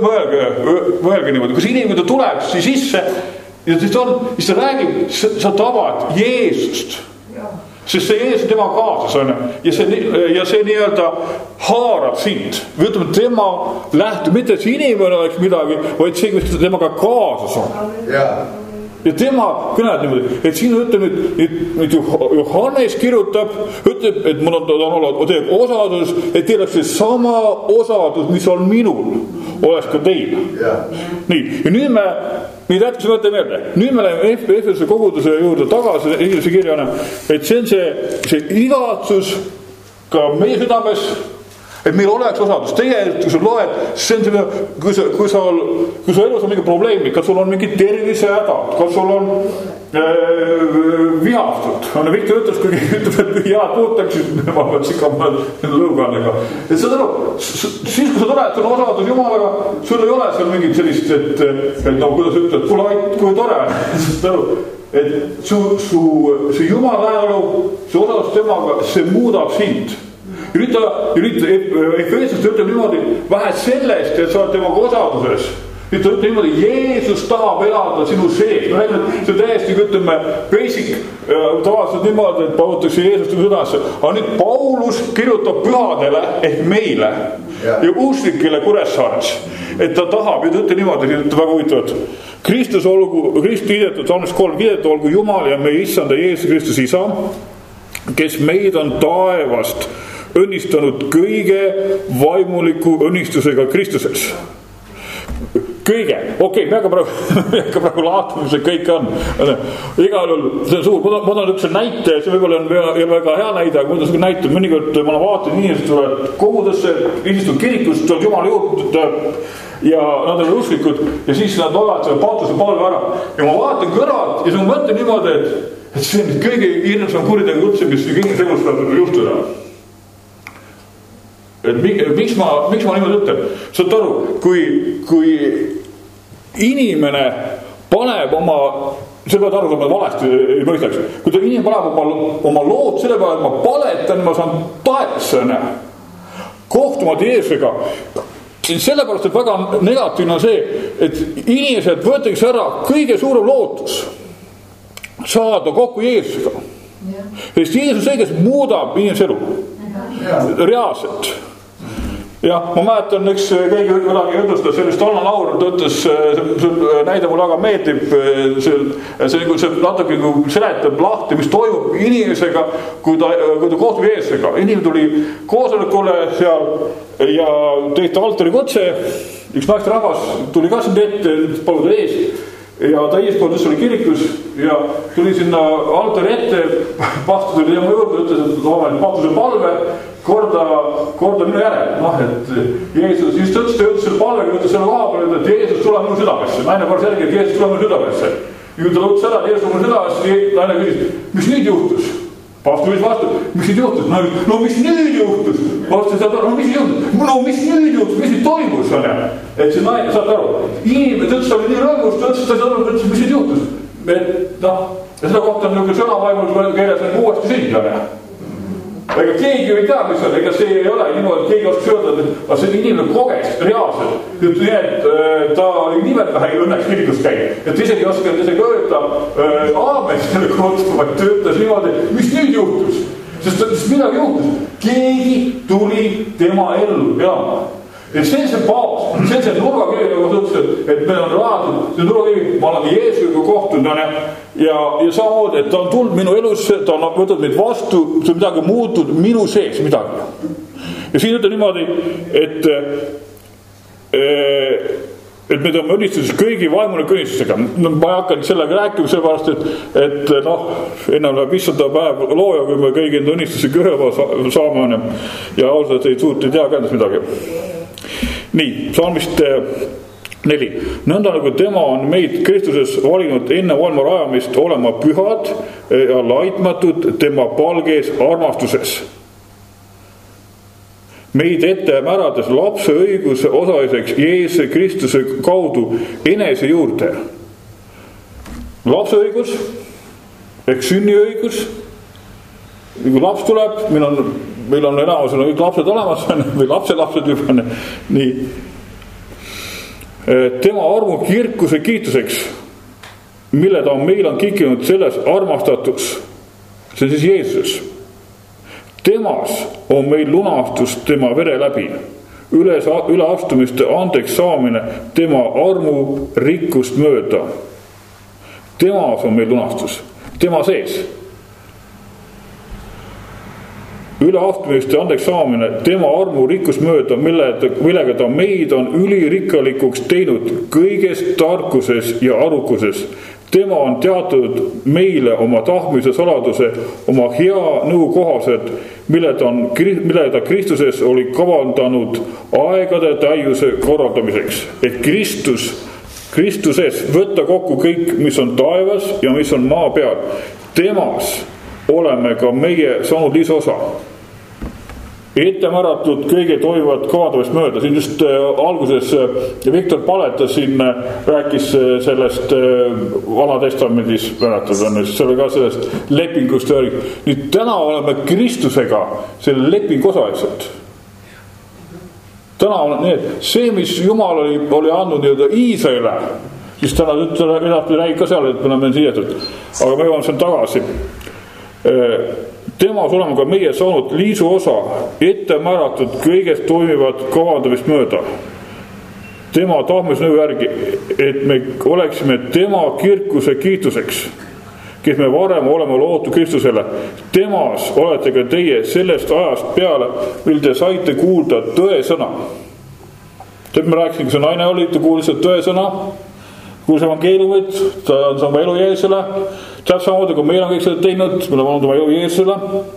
mõelge niimoodi, kui see inimene tuleb siis sisse ja siis ta räägib, sa tavad Jeesust. Sest see Jeesus tema kaasas on ja see nii-öelda haarab sind. Või ütleme, tema lähtub, mitte et see inimene oleks midagi, vaid see, mis temaga kaasas on. Ja tema kõned niimoodi, et siin ütleb nüüd Johannes kirjutab, ütleb, et mul on teeb osadus, et teil oleks see sama osadus, mis on minul, oleks ka teil. Nii, ja nüüd me jätkus mõtte meelde, nüüd me läheme Efesuse koguduse juurde tagasi, esimese kirjana, et see on see igatsus ka meie südames, et meil oleks osadus. Tegelikult, kui sa loed, see on selle, kui sa elus on mingi probleemi, kas sul on mingi tervisehädad, kas sul on vihastud. Viktor ütles, kui ütleb, et head puutaks, siis ma pean sikama lõugandega. Et sa aru, siis kui sa tuled, sul on osadus Jumalaga, sul ei ole seal mingit sellist, et no kuidas ütled, kui tore. Et see Jumala ajalu, see osadus temaga, see muudab sind. Ja nüüd Efesust ütleb niimoodi, vähe sellest, et sa oled temaga osaduses. Nüüd ta ütleb niimoodi, Jeesus tahab elada sinu sees. Me räägime, see on täiesti, ütleme, basic, tavaliselt niimoodi, et palutakse Jeesust südasse. Aga nüüd Paulus kirjutab pühadele ehk meile ja usklikele Kuressaares, et ta tahab, ja ta ütleb niimoodi, et väga huvitavad. Kristus kiidetud, Salmis 3, kiidetud olgu Jumal ja meie issanda Jeesus Kristus isa, kes meid on taevast õnnistanud kõige vaimuliku õnnistusega Kristuses. Kõige, okei, me hakka praegu laatama, mis see kõik on. Igal juhul, see on suur, ma tahan üks näite, see võib-olla on väga hea näide, aga ma tahan näite, mõnikord ma vaatan inimesed tulevad kogudesse, inimesed on kirikus, tulevad Jumala juurde ja nad on usklikud ja siis nad loevad selle paatuse palve ära. Ja ma vaatan kõrvalt ja siis ma mõtlen niimoodi, et see on kõige hirmsam kuritegu üldse, mis kõige segust saab juhtuda. Et miks ma niimoodi ütlen? Saad aru, kui inimene paneb oma, see pead aru, kui ma valesti ei mõistaks, kui ta inimene paneb oma lood selle peale, et ma paletan, ma saan taevasse kohtumata Jeesusega, sellepärast, et väga negatiivne on see, et inimesed võetakse ära kõige suurem lootus saada kokku Jeesusega. Sest Jeesus see, kes muudab inimese elu reaalselt. Ja ma mäletan, üks keegi ütlestas, sellist Anna Laur, ta ütles, see näide mulle väga meeldib, see natuke seletab lahti, mis toimub inimesega, kui ta kohtub Jeesusega. Inimene tuli koosolekule seal ja tehti altari kutse, üks naisterahvas tuli ka siin ette, paluda ees ja ta eeskordus oli kirikus ja tuli sinna altari ette, pastor tuli tema juurde, ütles, et pastuse palve korda minu järel, et Jeesus, just ta ütles selle palvega, ütles selle koha peale, et Jeesus tuleb minu südamesse, naine korra selge, et Jeesus tuleb minu südamesse ja kui ta lõutis seda, et Jeesus tuleb minu südamesse, naine küsis, mis nüüd juhtus? Pastor küsis vastu, mis nüüd juhtus? No mis nüüd juhtus? Pastor saad aru, mis nüüd juhtus? Mis nüüd toimus? Et see naine saad aru, inimene tõttis oli nii rõõmus, ta ütles, mis nüüd juhtus? Et ja seda kohta on niisugune sõnavaimul keeles uuesti sünd. Ega keegi ei tea, mis on, ega see ei ole niimoodi, et keegi oskas öelda, et see inimene koges reaalselt. Nii, et ta oli nimelt vähe õnneks kirikus käib. Et isegi oskas öelda aamen selle kohta, vaid töötas niimoodi, mis nüüd juhtus. Sest midagi juhtus. Keegi tuli tema ellu elama. Et see on see paus, see on see nurgakivi, nagu sa ütlesid, et meil on raadud, see nurgakivi, ma olen Jeesusega kohtunud ja samamoodi, et ta on tulnud minu elusse, ta on võtnud meid vastu, see on midagi muutud minu sees midagi. Ja siin ütleb niimoodi, et me tõmme õnnistuses kõigi vaimuliku õnnistusega. Ma ei hakka sellega rääkima sellepärast, et ennem läheb issanda päev looja, kui me kõigi enda õnnistusega ühe saame ja ausalt ei suuti tea käendast midagi. Nii, Salmist 4. Nõnda nagu tema on meid Kristuses valinud enne maailma rajamist olema pühad ja laitmatud tema palges armastuses. Meid ette määrades lapse õiguse osaliseks Jeesuse Kristuse kaudu enese juurde. Lapse õigus ehk sünniõigus. Kui laps tuleb, meil on enamusel kõik lapsed olemas või lapselapsed juba nii. Tema armu kirkuse kiituseks, mille ta meil on kikinud selles armastatus, see on siis Jeesus. Temas on meil lunastus tema vere läbi, üleastumiste andeks saamine tema armu rikkust mööda. Temas on meil lunastus, tema sees. Üleastumiste andeks saamine tema armu rikkust mööda, millega ta meid on ülirikkalikuks teinud kõiges tarkuses ja arukuses. Tema on teatud meile oma tahtmise saladuse, oma hea nõu kohased, mille ta Kristuses oli kavandanud aegade täiuse korraldamiseks. Et Kristuses võtta kokku kõik, mis on taevas ja mis on maa peal. Temas oleme ka meie saanud lisosa. Ettemääratud kõige toimuvat kavandamist mööda. Siin just alguses Viktor Paletas siin rääkis sellest Vana Testamendis, selle ka sellest lepingust. Nüüd täna oleme Kristusega selle lepingu osalised. Täna on need, see, mis Jumal oli andnud nii-öelda Iisraelile, siis täna räägib ka seal, et me oleme siidetud. Aga me jõuame seal tagasi. Temas oleme ka meie saanud liisu osa ette määratud kõigest toimivat kavandamist mööda. Tema tahtmisnõu järgi, et me oleksime tema kirkuse kiituseks, kes me varem oleme lootud Kristusele. Temas olete ka teie sellest ajast peale, mil te saite kuulda tõesõna. Tead, me rääkisin, kui see naine oli, ta kuulis tõesõna, kuulis evangeeliumit, ta on sama elu Jeesusele. Täpselt samamoodi, kui meil on kõik seda teinud, meil on olnud oma elu Jeesusele.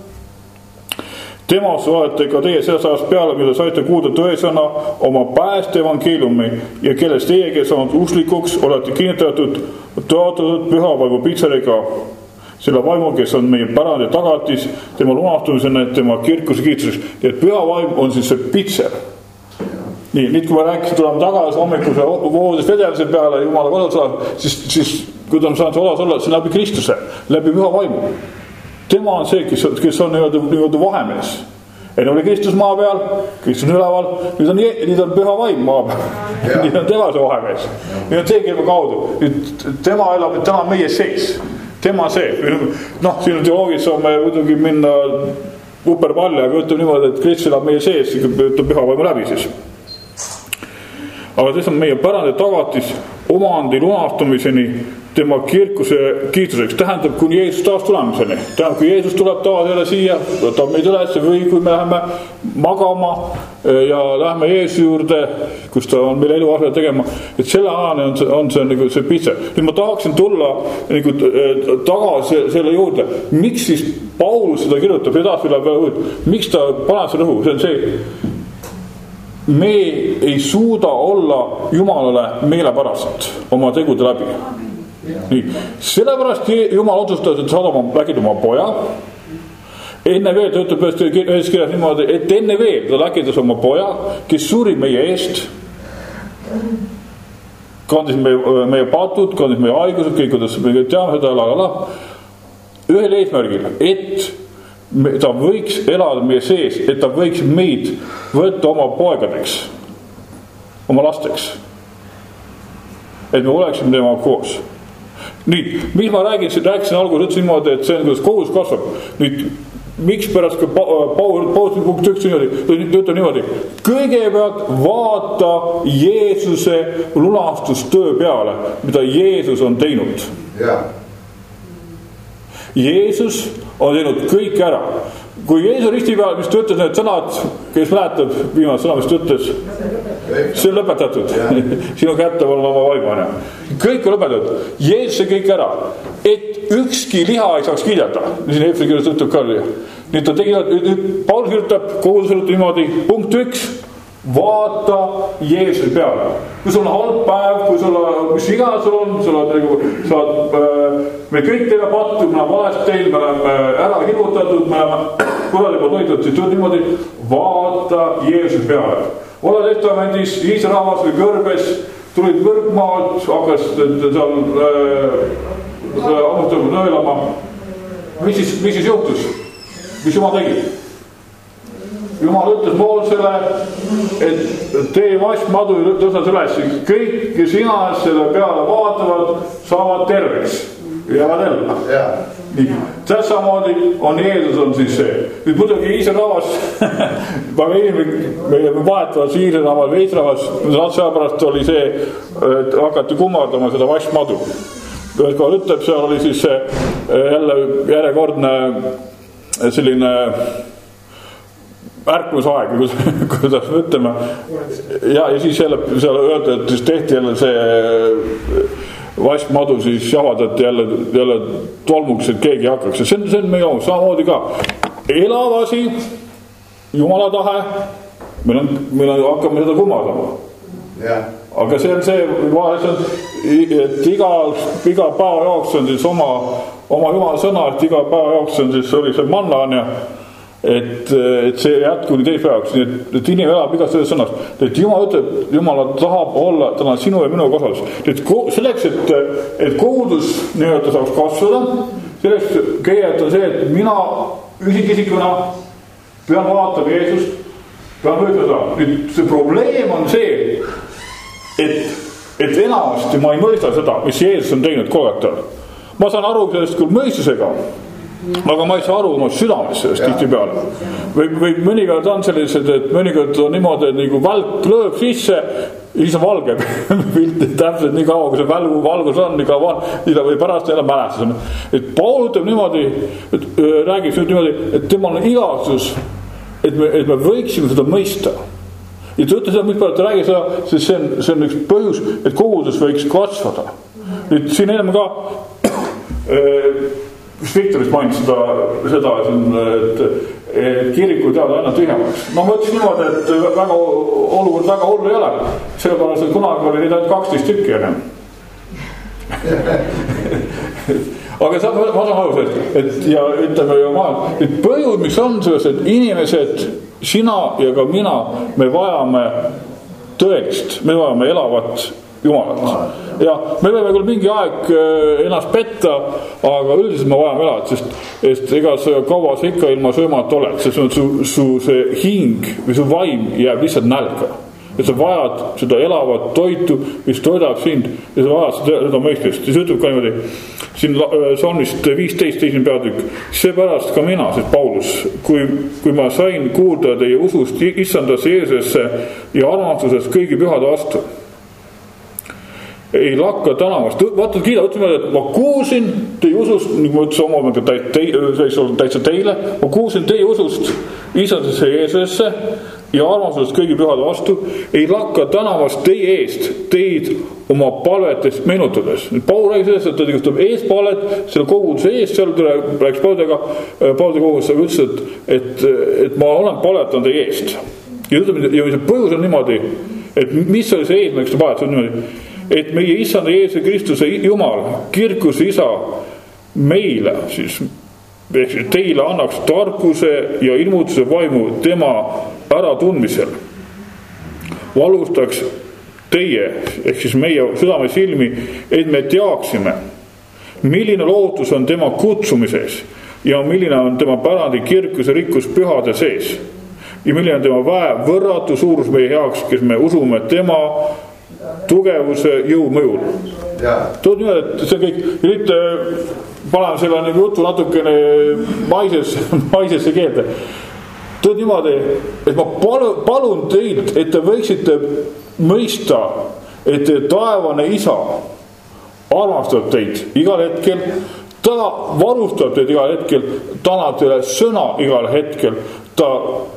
Temas olete ka teie sellest ajast peale, mida saite kuulda tõesõna oma pääste evangeeliumi ja kellest teie, kes on uslikuks, olete kinnitatud, toetatud püha vaimu pitseriga. Selle vaimu, kes on meie pärandi tagatis, tema lunastumisena, tema kirkuse kiituseks. Et püha vaim on siis see pitser. Nii, nüüd kui me rääkisime, tuleme tagasi hommikuse voodist vedelise peale Jumala kodusala, siis kui ta on saanud olas olla, see läbi Kristuse, läbi püha vaimu. Tema on see, kes on nii-öelda vahemees. Enne oli Kristus maa peal, Kristus on üleval, nüüd on püha vaim maa peal. Nüüd on tema see vahemees. Nüüd on see kirja kaudu. Tema elab, tema meie sees. Tema see. Siin on teoloogis saame muidugi minna uperpalli, aga ütleb niimoodi, et Kristus elab meie sees, ütleb püha vaimu läbi siis. Aga see on meie pärandi tagatis omandi lunastumiseni tema kirkuse kiituseks. Tähendab, kuni Jeesus taas tulemiseni. Tähendab, kui Jeesus tuleb taas jälle siia, võtab meid üles või kui me läheme magama ja läheme Jeesuse juurde, kus ta on meil elu asjale tegema, et selle ajani on see, nagu see pitse. Nüüd ma tahaksin tulla nagu tagasi selle juurde. Miks siis Paulus seda kirjutab miks ta paneb seda rõhu? See on see, me ei suuda olla Jumalale meelepärast oma tegude läbi. Nii. Sellepärast Jumal otsustas, et saada oma poja. Enne veel, ta ütleb ühes kirjas niimoodi, et enne veel ta läkitas oma poja, kes suri meie eest. Kandis meie patud, kandis meie haigused, kõik, kuidas me teame seda, ühel eesmärgil, et ta võiks elada meie sees, et ta võiks meid võtta oma poegadeks, oma lasteks. Et me oleksime tema koos. Nüüd, mis ma rääkisin alguses, ütlesin niimoodi, et see on, kuidas kohus kasvab. Nüüd, miks pärast ka Paul punkt 1 ütleb niimoodi, kõigepealt vaata Jeesuse lunastustöö peale, mida Jeesus on teinud. Jeesus on teinud kõik ära. Kui Jeesus risti peal, mis ta ütles need sõnad, kes mäletab viimast sõna, mis ta ütles, see on lõpetatud. Sinu kätte on oma vaimane. Kõik on lõpetatud. Jeesus see kõik ära, et ükski liha ei saaks kiidata. Siin Efri kirjas ütleb ka. Nüüd ta tegi, Paul kirjutab, kohus ütleb niimoodi, punkt 1, vaata Jeesuse peale. Kui sul on halb päev, kui sul on, mis iga sul on, me kõik teeme pattu, me oleme valest teinud, me oleme ära hirmutatud, me oleme kuradi poolt hoitud, siis tuleb niimoodi, vaata Jeesuse peale. Ola testamendis Iisraelas või kõrbes, tulid kõrgmaalt, hakkas seal ammustama nõelama. Mis siis juhtus? Mis Jumal tegi? Jumal ütles Moosele, et tee vaskmadu ja tõstad üles. Kõik, kes inas selle peale vaatavad, saavad terveks. Jäävad ellu. Nii. Tässä moodi on Jeesus on siis see. Nüüd muidugi Iisraelas, aga me vahetavad Iisraelas või Iisraelas, sellepärast oli see, et hakati kummardama seda vaskmadu. Kui ütleb, seal oli siis jälle järjekordne selline ärkmusaeg, kuidas me ütleme. Ja siis jälle seal öelda, et siis tehti jälle see vaskmadu, siis javadati jälle tolmuks, et keegi hakkaks. See on meie oma, samamoodi ka. Elav asi, Jumala tahe, meil hakkame seda kummardama. Aga see on see, et iga päeva jaoks on siis oma Jumala sõna, et iga päeva jaoks on siis oli see manna, et see jätkub teise päevaks, et inimene elab igast sellest sõnast, et Jumal ütleb, Jumal tahab olla täna sinu ja minu kosas, et selleks, et kogudus nii-öelda saaks kasvada, selleks keelet on see, et mina üksikisikuna pean vaatama Jeesust, pean võitleda. Nüüd see probleem on see, et enamasti ma ei mõista seda, mis Jeesus on teinud Golgatal. Ma saan aru sellest küll mõistusega, aga ma ei saa aru oma südames sellest tihti peale. Või mõnikord on sellised, et mõnikord on niimoodi, et nagu välk lööb sisse, siis on valge pilt, täpselt nii kaua, kui see valgus on, nii kaua või pärast jälle mälestus. Et Paul ütleb niimoodi, et räägib niimoodi, et temal on igatsus, et me võiksime seda mõista. Ja ta ütleb seda, mis peale ta räägib seda, sest see on üks põhjus, et kogudus võiks kasvada. Nüüd siin ennem ka Viktoris mainis seda, et kirikud jäävad aina tühjemaks. Ma mõtlesin niimoodi, et olukord väga hullu ei ole. Sellepärast, et kunagi oli neid ainult 12 tükki ennem. Aga ma saan aru, et ja ütleme ju maailm, et põhjus, mis on selles, et inimesed, sina ja ka mina, me vajame tõelist, me vajame elavat Jumalat. Ja me võime küll mingi aeg ennast petta, aga üldiselt me vajame elat, sest ega sa kaua sa ikka ilma söömat oled, sest su see hing või su vaim jääb lihtsalt nälga. Et sa vajad seda elavat toitu, mis toidab sind, ja sa vajad seda mõistust. Ja see ütleb ka niimoodi, siin Salmist 15 esimene peatükk, seepärast ka mina, sest Paulus, kui ma sain kuulda teie usust issandasse Jeesusesse ja armastusest kõigi pühade vastu, ei lakka tänavast. Vaatad kiida, ütleme, et ma kuulsin teie usust, nagu ma ütlesin oma täitsa teile, ma kuulsin teie usust issandasse Jeesusesse ja armastusest kõigi pühade vastu, ei lakka tänavast teie eest, teid oma palvetest meenutades. Paul räägi sellest, et ta tegustab eespalvet, selle koguduse eest, seal rääkis Paulde koguduse, ütles, et ma olen palvetanud teie eest. Ja see põhjus on niimoodi, et mis oli see eesmärk, ta palvetas niimoodi, et meie Issanda Jeesuse Kristuse Jumal, kirkuse Isa, meile, siis teile annaks tarkuse ja ilmutuse vaimu tema äratundmisel. Valustaks teie, ehk siis meie südame silmi, et me teaksime, milline lootus on tema kutsumises ja milline on tema pärandi kirkuse rikkus pühade sees. Ja milline on tema väe võrratu suurus meie heaks, kes me usume tema tugevuse jõumõjul. Tood niimoodi, et see kõik, ja nüüd panen selle jutu natukene maisesse keelde. Tood niimoodi, et ma palun teid, et te võiksite mõista, et taevane Isa armastab teid igal hetkel, ta varustab teid igal hetkel, ta annab teile sõna igal hetkel, ta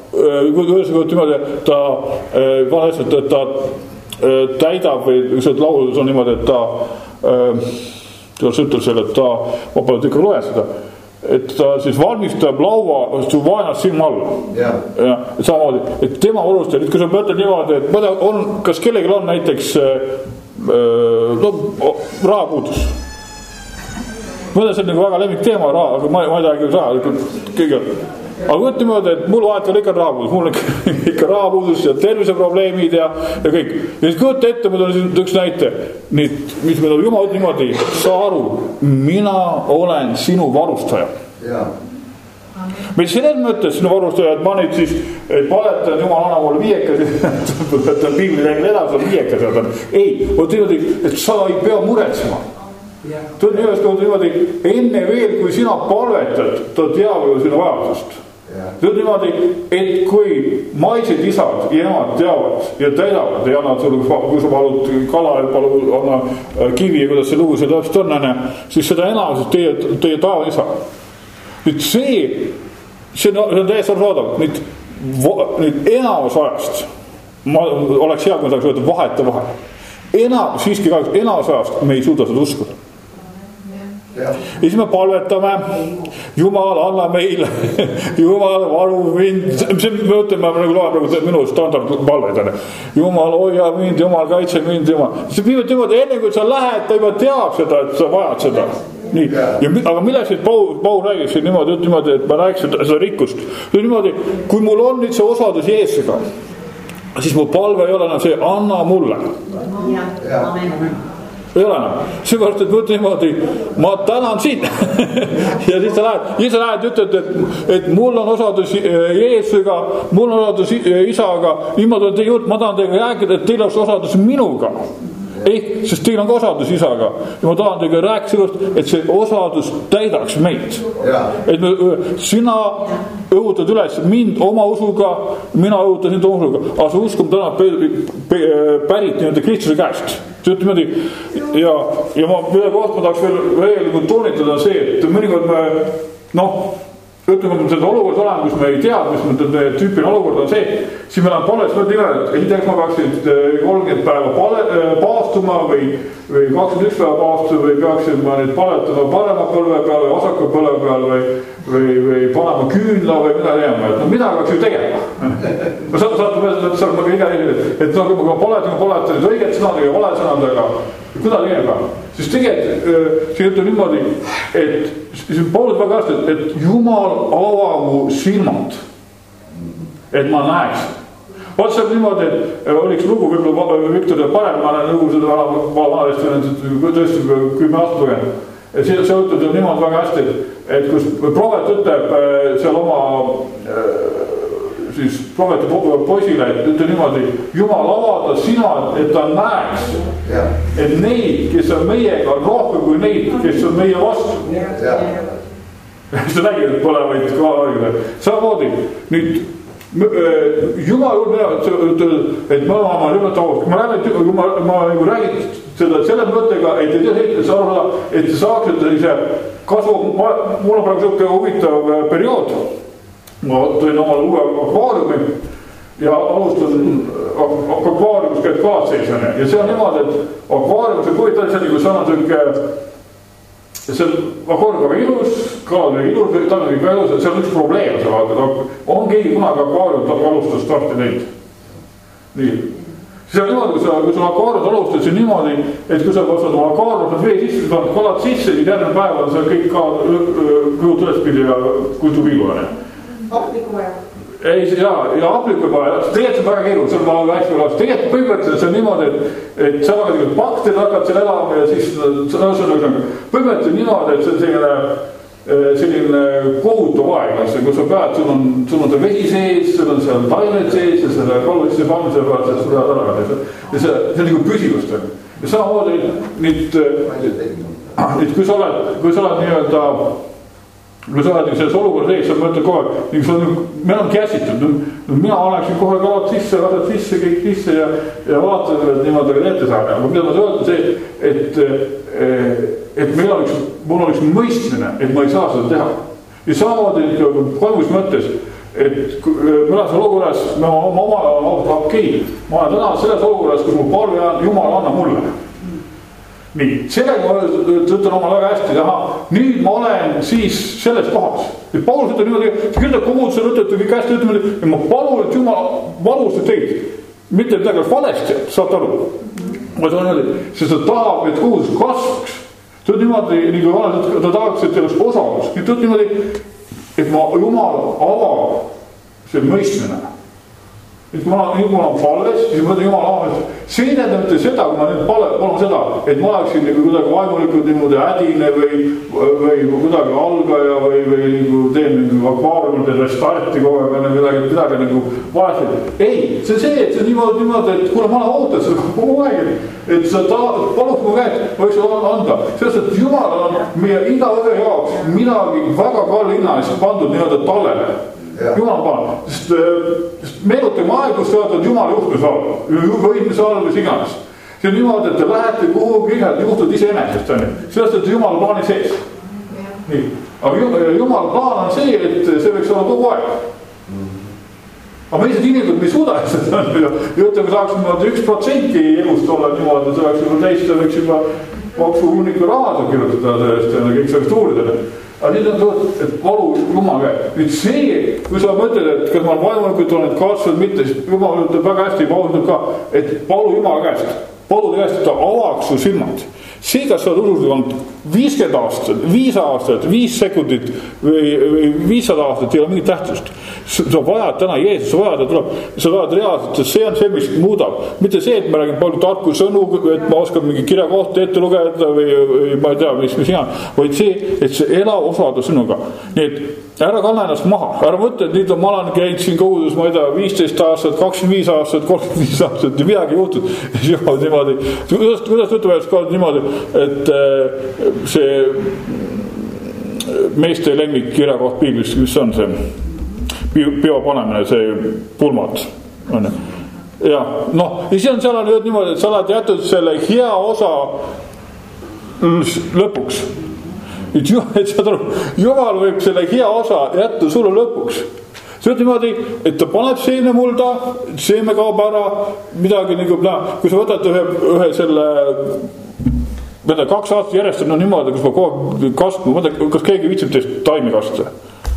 täidab või ükskord laulus on niimoodi, et ta ütleb selle, et ta, ma palun ikka loen seda, et ta siis valmistab laua su vaenast silma all. Ja samamoodi, et tema olulistab, et kui sa mõtled niimoodi, et kas kellelgi on näiteks rahapuudus. Mõtle, see on nagu väga lemmik teema raha, aga ma ei tea raha kõige. Aga võtta niimoodi, et mul vahetul ikka rahapuudus, mul on ikka rahapuudus ja terviseprobleemid ja kõik. Ja siis kõõta ette, ma tulen üks näite, mis meil on Jumal ütleb niimoodi, saa aru, mina olen sinu varustaja. Meil selles mõttes sinu varustaja, et ma nüüd siis paletan Jumal anna mulle viiekas, võtan piiblireegli edasi, on viiekas. Ei, võtta niimoodi, et sa ei pea muretsema. Ta on niimoodi, enne veel, kui sina palvetad, ta teab ju sinu vajadust. Ta on niimoodi, et kui maised isad ja emad teavad ja täidavad ja annavad sulle, kui sa palud kala ja palud anna kivi ja kuidas see lugu see täpselt on, siis seda enamuses teie taeva isa. Nüüd see on täiesti arusaadav. Nüüd enamus ajast, ma oleks hea, kui ma saaks öelda vaheta vahel. Siiski kahjuks enamus ajast me ei suuda seda uskuda. Ja siis me palvetame, Jumal anna meile, Jumal varu mind, me ütleme nagu minu standard palved, Jumal hoia mind, Jumal kaitse mind, Jumal. See piivad niimoodi, enne kui sa lähed, ta juba teab seda, et sa vajad seda. Nii. Aga milleks nüüd Paul räägib siin niimoodi, et ma räägiks seda rikkust. Niimoodi, kui mul on nüüd see osadus Jeesusega, siis mu palve ei ole enam see, anna mulle. Ei ole enam. Seepärast, et võtta niimoodi, ma tänan sind. Ja siis sa lähed ja ütled, et mul on osadus Jeesusega, mul on osadus isaga, nüüd ma tahan teiega rääkida, et teil oleks osadus minuga. Sest teil on ka osadus isaga. Ja ma tahan teiega rääkida sellest, et see osadus täidaks meid. Et sina õhutad üles mind oma usuga, mina õhutan sind oma usuga. Aga see usk on täna pärit Kristuse käest. Ja ma mille kohta ma tahaks veel toonitada see, et mõnikord me, ütleme, kui seda olukord olema, kus me ei tea, mis tüüpiline olukord on see, siis meil on palves mõt nimel, et ei tea, kas ma peaksin 30 päeva paastuma või 21 päeva paastuma või peaksin ma nüüd paletama parema põlve peal või vasaku põlve peal või panema küünla või mida tegema, et mida peaks ju tegema. Ma saate mõelda, et kui ma paletan õiget sõnadega ja vale sõnadega, kuidas tegema? Siis tegelikult siin ütleb niimoodi, et Paulus väga hästi, et Jumal avagu silmad, et ma näeks. Vaat see on niimoodi, et oliks lugu, võib-olla Viktor teab parem, ma olen lugu seda vanadest tõesti 10 aastat lugenud. See ütleb niimoodi väga hästi, et kus provet ütleb seal oma siis prohveti poisile, et ütle niimoodi, Jumal avada silmad, et ta näeks, et neid, kes on meiega, on rohkem kui neid, kes on meie vastu. See nägi, et pole vaid kaarida. Samamoodi, nüüd Jumal juurde, et me oleme Jumalat avast. Kui ma räägin seda selle mõttega, et te saaksite sellise kasu, mul on praegu selline huvitav periood. Ma tõin omale uue akvaariumi ja alustan akvaariumis käib kalad seisane. Ja see on niimoodi, et akvaariumis on kuvitad see, kui see on selline, see akvaarium väga ilus, kalad väga ilus, ta on väga ilus, see on üks probleem. On keegi kunagi akvaariumit alustas starti neid. Nii. See on niimoodi, kui sul akvaariumit alustad, see on niimoodi, et kui sa võtad oma akvaariumit vee sisse, paned kalad sisse, siis järgmine päev on see kõik kõhut ülespidi ja kutupiilune. Apliku vaja. Ei, ja apliku vaja. Tegelikult on väga keeruline, see on väga hästi vaja. Tegelikult põhimõtteliselt see on niimoodi, et sa hakkad bakterid hakkad seal elama ja siis põhimõtteliselt niimoodi, et see on selline kohutav aeg, kus sa pead, sul on see vesi sees, sul on seal taimed sees ja selle kallu sisse panna selle pealt, et sul pead ära. Ja see on nagu püsivust. Ja samamoodi nüüd, kui sa oled nii-öelda kui sa oled selles olukorras ees, sa mõtled kogu aeg, meil on käsitud, mina oleksin kohe kalad sisse, lased sisse, kõik sisse ja vaatad, et niimoodi ette saada. Aga mida ma öelda see, et mul oleks mõistmine, et ma ei saa seda teha. Ja samamoodi kolmus mõttes, et me olen seal olukorras, me oma okei, ma olen täna selles olukorras, kus mu palve on, Jumal anna mulle. nii, sellega ma ütlen oma väga hästi, nüüd ma olen siis selles kohas. Et Paulus ütleb niimoodi, küll ta kogudusele ütleb kõik hästi, ütleb, et ma palun, et Jumal valustab teid. Mitte midagi valesti, saate aru. Ma saan öelda, sest ta tahab, et kogudus kasvaks. Ta on niimoodi, nii kui ta tahaks, et teil oleks osalus. Ta on niimoodi, et ma Jumal avab see mõistmine. Et kui ma olen palves, siis ma mõtlen Jumal avab, see ei tähendab mitte seda, kui ma nüüd palun seda, et ma oleksin nagu kuidagi vaimulikult niimoodi hädine või kuidagi algaja või teen nagu akvaariumit ja restarti kogu aeg midagi nagu valesti. Ei, see on see, et see on niimoodi, et kuna ma olen ootud seda kogu aeg, et sa palud mu käest, ma võiks anda. Sest, et Jumal on meie iga ühe jaoks midagi väga kalli hinna eest pandud nii-öelda tallele. Jumal paneb, sest meenutame aeg, kus te olete Jumal juhtmise all, võitmise all või iganes. See on niimoodi, et te lähete kuhugi igat juhtud iseenesest, sellest, et Jumal plaani sees. Nii. Aga Jumal plaan on see, et see võiks olla kogu aeg. Aga me lihtsalt inimesed, me ei suuda seda. Ütleme, saaksime 1% elust olla niimoodi, see oleks juba teist, võiks juba maksu hunniku rahasab kirjutada sellest ja kõik saaks tuuridele. Aga nüüd on tood, et palu Jumal käe. Nüüd see, kui sa mõtled, et kas ma olen vaimulikult olen kasvanud mitte, siis Jumal ütleb väga hästi, Paulus ka, et palu Jumal käest. Palu käest, et ta avaks su silmad. See, kas sa oled usunud olnud 50 aastat, 5 aastat, 5 sekundit või 500 aastat ei ole mingit tähtsust. Sa vajad täna Jeesus, sa vajad reaalselt, sest see on see, mis muudab. Mitte see, et ma räägin palju tarku sõnu, et ma oskan mingi kirjakohta ette lugeda või ma ei tea, mis ihan, vaid see, et see elav osalda sinuga. Nii et ära kanna ennast maha, ära mõtle, et nüüd ma olen käinud siin kogudus, ma ei tea, 15 aastat, 25 aastat, 35 aastat ja midagi juhtud. Niimoodi, kuidas ütleb ühes kohas niimoodi, et see meeste lemmik kirjakoht piiblis, mis on see peo panemine, see pulmad on. Ja, noh, ja siis on seal niimoodi, et sa oled jätud selle hea osa lõpuks. Et Jumal võib selle hea osa jätta sulle lõpuks. See on niimoodi, et ta paneb seemne mulda, seeme kaob ära, midagi nagu, kui sa võtad ühe selle 2 aastat järjest on niimoodi, kus ma kogu kastma, kas keegi viitsib teist taimi kastada?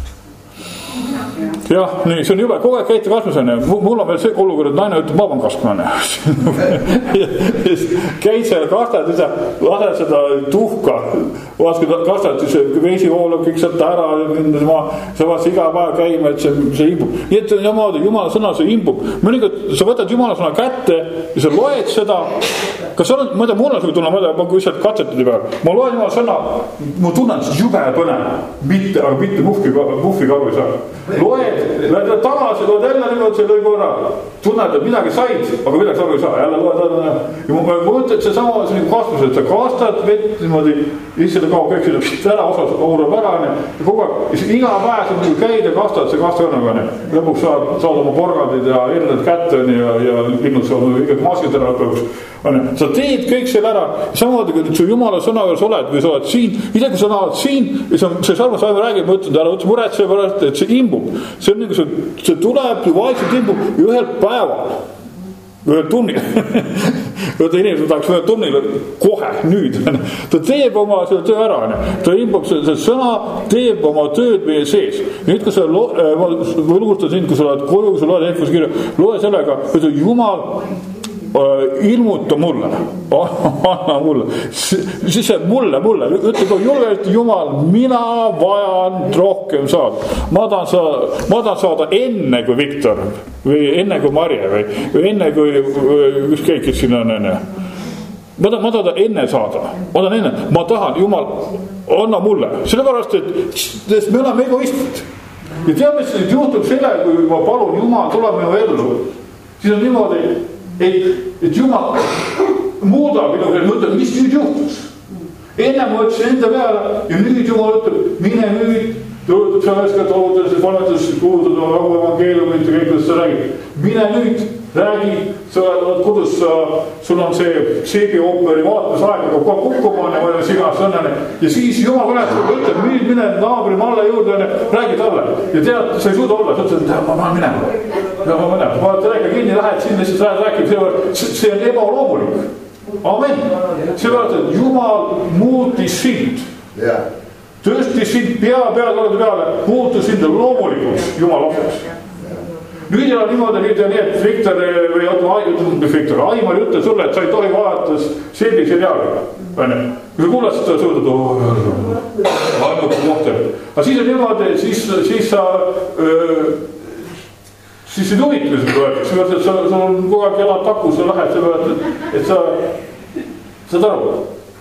Jah, nii, see on jube, kogu aeg käite kasmasene. Mul on veel see olukord, et naine ütleb, ma pean kasmane. Käid seal kastad, lased seda tuhka, kastad, siis veisi hoolab kõik sealt ära, sa vaatad iga päev käima, et see imbub. Nii et Jumala sõna, see imbub. Mõnikord sa võtad Jumala sõna kätte ja sa loed seda, kas sa oled, ma ei tea, mul on sulle tunne, ma lihtsalt katsetade peal. Ma loen Jumala sõna, ma tunnen jube põnev, aga mitte muhvi karu ei saa. Loed tagasi, loed jälle niimoodi see lõi korra. Tunned, et midagi said, aga midagi aru ei saa. Jälle loed. Ja ma mõtlen, et see sama kasvus, et sa kastad vett niimoodi, issele kaob kõik seda ära, osas aurab ära. Ja kogu aeg, iga päev sa käid ja kastad, see kastaõnnaga. Lõpuks saad oma porgandid ja erinevad kätte ja linnud saavad kõik maskid ära lõpuks. Sa teed kõik selle ära. Samamoodi, kui su Jumala sõna juures oled või sa oled siin, isegi kui sa oled siin, see salmas aime räägib, ma ütlen, ära võtta muret selle pärast, et see imbub. See on nagu see tuleb ja vaikselt imbub ja ühel päeval, ühel tunnil. Võtta inimesed tahaks ühel tunnil kohe, nüüd. Ta teeb oma selle töö ära. Ta imbub, see sõna teeb oma tööd meie sees. Nüüd, kui sa ma luustan sind, kui sa oled koju, kui sa loed Efese kirja, loe sellega, et Jumal ilmuta mulle, anna mulle, siis see mulle, ütleb julgelt Jumal, mina vajan rohkem saada. Ma tahan saada enne kui Viktor või enne kui Marje või enne kui ükskõik, kes siin on. Ma tahan enne saada, ma tahan, Jumal, anna mulle, sellepärast, et me oleme egoistid. Ja tead, mis juhtub selle, kui ma palun, Jumal, tuleb minu ellu, siis on niimoodi, et Jumal muudab minu peale, mõtleb, mis nüüd juhtus. Enne ma ütlesin enda peale ja nüüd Jumal ütleb, mine nüüd, tõotab sa väskalt oludes, vanetus, kuulutad oma rahu evangeeliumit ja kõik, kuidas sa räägid. Mine nüüd, räägi, sa oled kodus, sul on see seebioopperi vaatusaeg, aga kogu kukkumane või sigas õnnene. Ja siis Jumal kõnetab, ütleb, mine naabri malle juurde, räägi talle. Ja tead, sa ei suuda olla, sa ütlesid, et ma tahan minema. Ja ma räägin kinni, lähed sinna, siis räägib, see on ebaloomulik. Amen. Seepärast, et Jumal muutis sind. Tõstis sind pea peale, muutus sind loomulikuks Jumal lapseks. Nüüd ei ole niimoodi, nii, et Viktor või Viktor, Aimar ütle sulle, et sa ei tohi vaadates selgi seriaali. Kui sa kuulad seda sõudad, ainult kohtel. Aga siis on niimoodi, siis ei huvitame seda öeldaks. Sa on kogu aeg elad takus, sa lähed, et sa saad aru.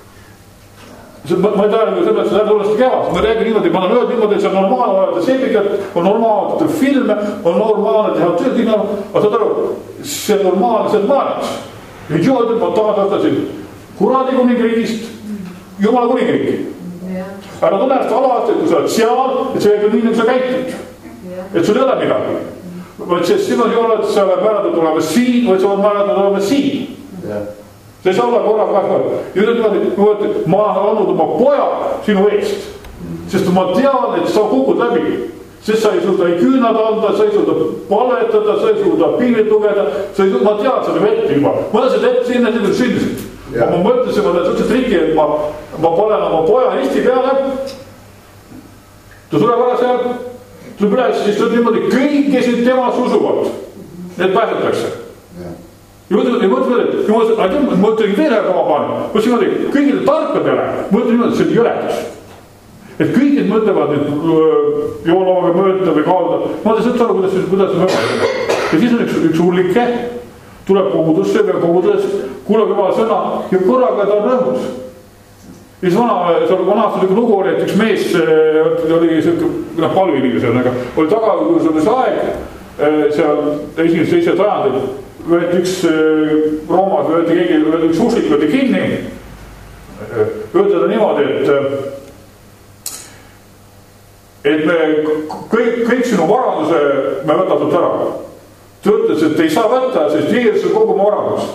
Ma ei taha nagu sellest, et sellest kevast. Ma räägin niimoodi, ma olen öelnud niimoodi, et see on normaalne vaadata selgikat, on normaalne vaadata filme, on normaalne teha töödina, aga saad aru, see normaalne, see on maailmas. Ja Jumal, ma tahan tahtsin kuradi kuningriigist, Jumala kuningriigi. Ära tule ennast alavasti, kui sa oled seal, et sa ei nii, nagu sa käitud. Et sul ei ole midagi. Vaid sest sinu ei ole, et sa oled määratud olema siin, vaid sa oled määratud olema siin. See ei saa olla korra kahju. Ja nüüd on niimoodi, ma olen andnud oma poja sinu eest. Sest ma tean, et sa kukud läbi. Sest sa ei suuda ei küünad anda, sa ei suuda paletada, sa ei suuda piirid lugeda. Ma tean seda vett juba. Ma olen seda ette sinna sündisid. Ma mõtlesin, ma teen suhteliselt triki, et ma panen oma poja risti peale. Ta tuleb ära seal. Tuleb üles, siis tuleb niimoodi kõik, kes nüüd temas usuvad. Need pääsetakse. Ja mõtlen veel ära oma paani. Mõtlen niimoodi, kõigile tarkadele, mõtlen niimoodi, et see on jõledus. Et kõik need mõtlevad, et joolavaga mööda või kaalda. Ma olen sõtta aru, kuidas see mööda. Ja siis on üks hullike, tuleb kogudusse või koguduses, kuulab juba sõna ja korraga ta on rõhus. Ja siis vanasti lugu oli, et üks mees oli palvi inimesel, oli taga, kui see oli see aeg, seal esimesed 7 sajandil, võeti üks Roomas, võeti üks uslik, võeti kinni, öelda niimoodi, et me kõik sinu varanduse me võtame ära. Ta ütles, et ei saa võtta, sest Jeesus on kogu mu varandus.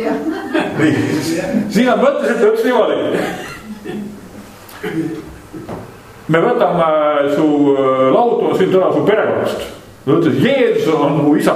Siin on mõttes, et ta ütles niimoodi. Me võtame su lauduma sind ära su perekonnast. Ta ütles, Jeesus on mu isa.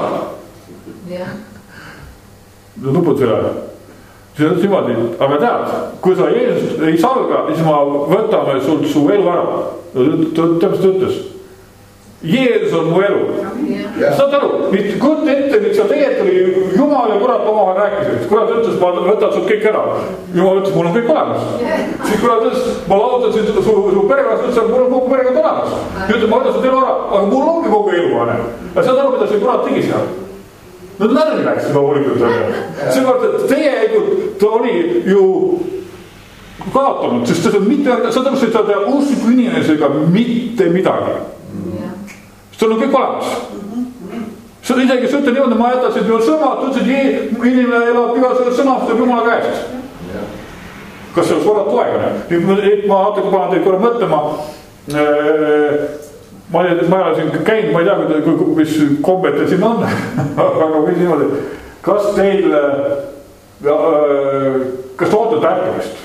Ta tupud selle. See on niimoodi, aga tead, kui sa Jeesus ei salga, siis ma võtame sult su elu ära. Ta ütles, Jeesus on mu elu. Saad aru, kutt ette, nüüd seal tegelikult oli Jumal ja kurat omavahel rääkisid. Kurat ütles, ma võtan sult kõik ära. Jumal ütles, mul on kõik olemas. Siis kurat ütles, ma lautan sind su perekonnast, ütles, mul on kogu perekond olemas. Ütles, ma võtan sult elu ära, aga mul ongi kogu elu. Aga saad aru, mida see kurat tegi seal? Nad närvi läks juba volikutud. Seepärast, et tegelikult ta oli ju kaotanud, sest ta on mitte, saad aru, et ta uskliku inimesega mitte midagi. Sul on kõik olemas. See on isegi sõtta niimoodi, ma jätasin ju sõnad, ütlesid, et inimene elab iga selle sõnast ja Jumala käest. Kas see oleks korrat poega? Ma panen teid korra mõtlema. Ma ei ole siin käinud, ma ei tea, mis kombed teil siin on. Aga mis niimoodi, kas teil, kas te ootate ärkamist?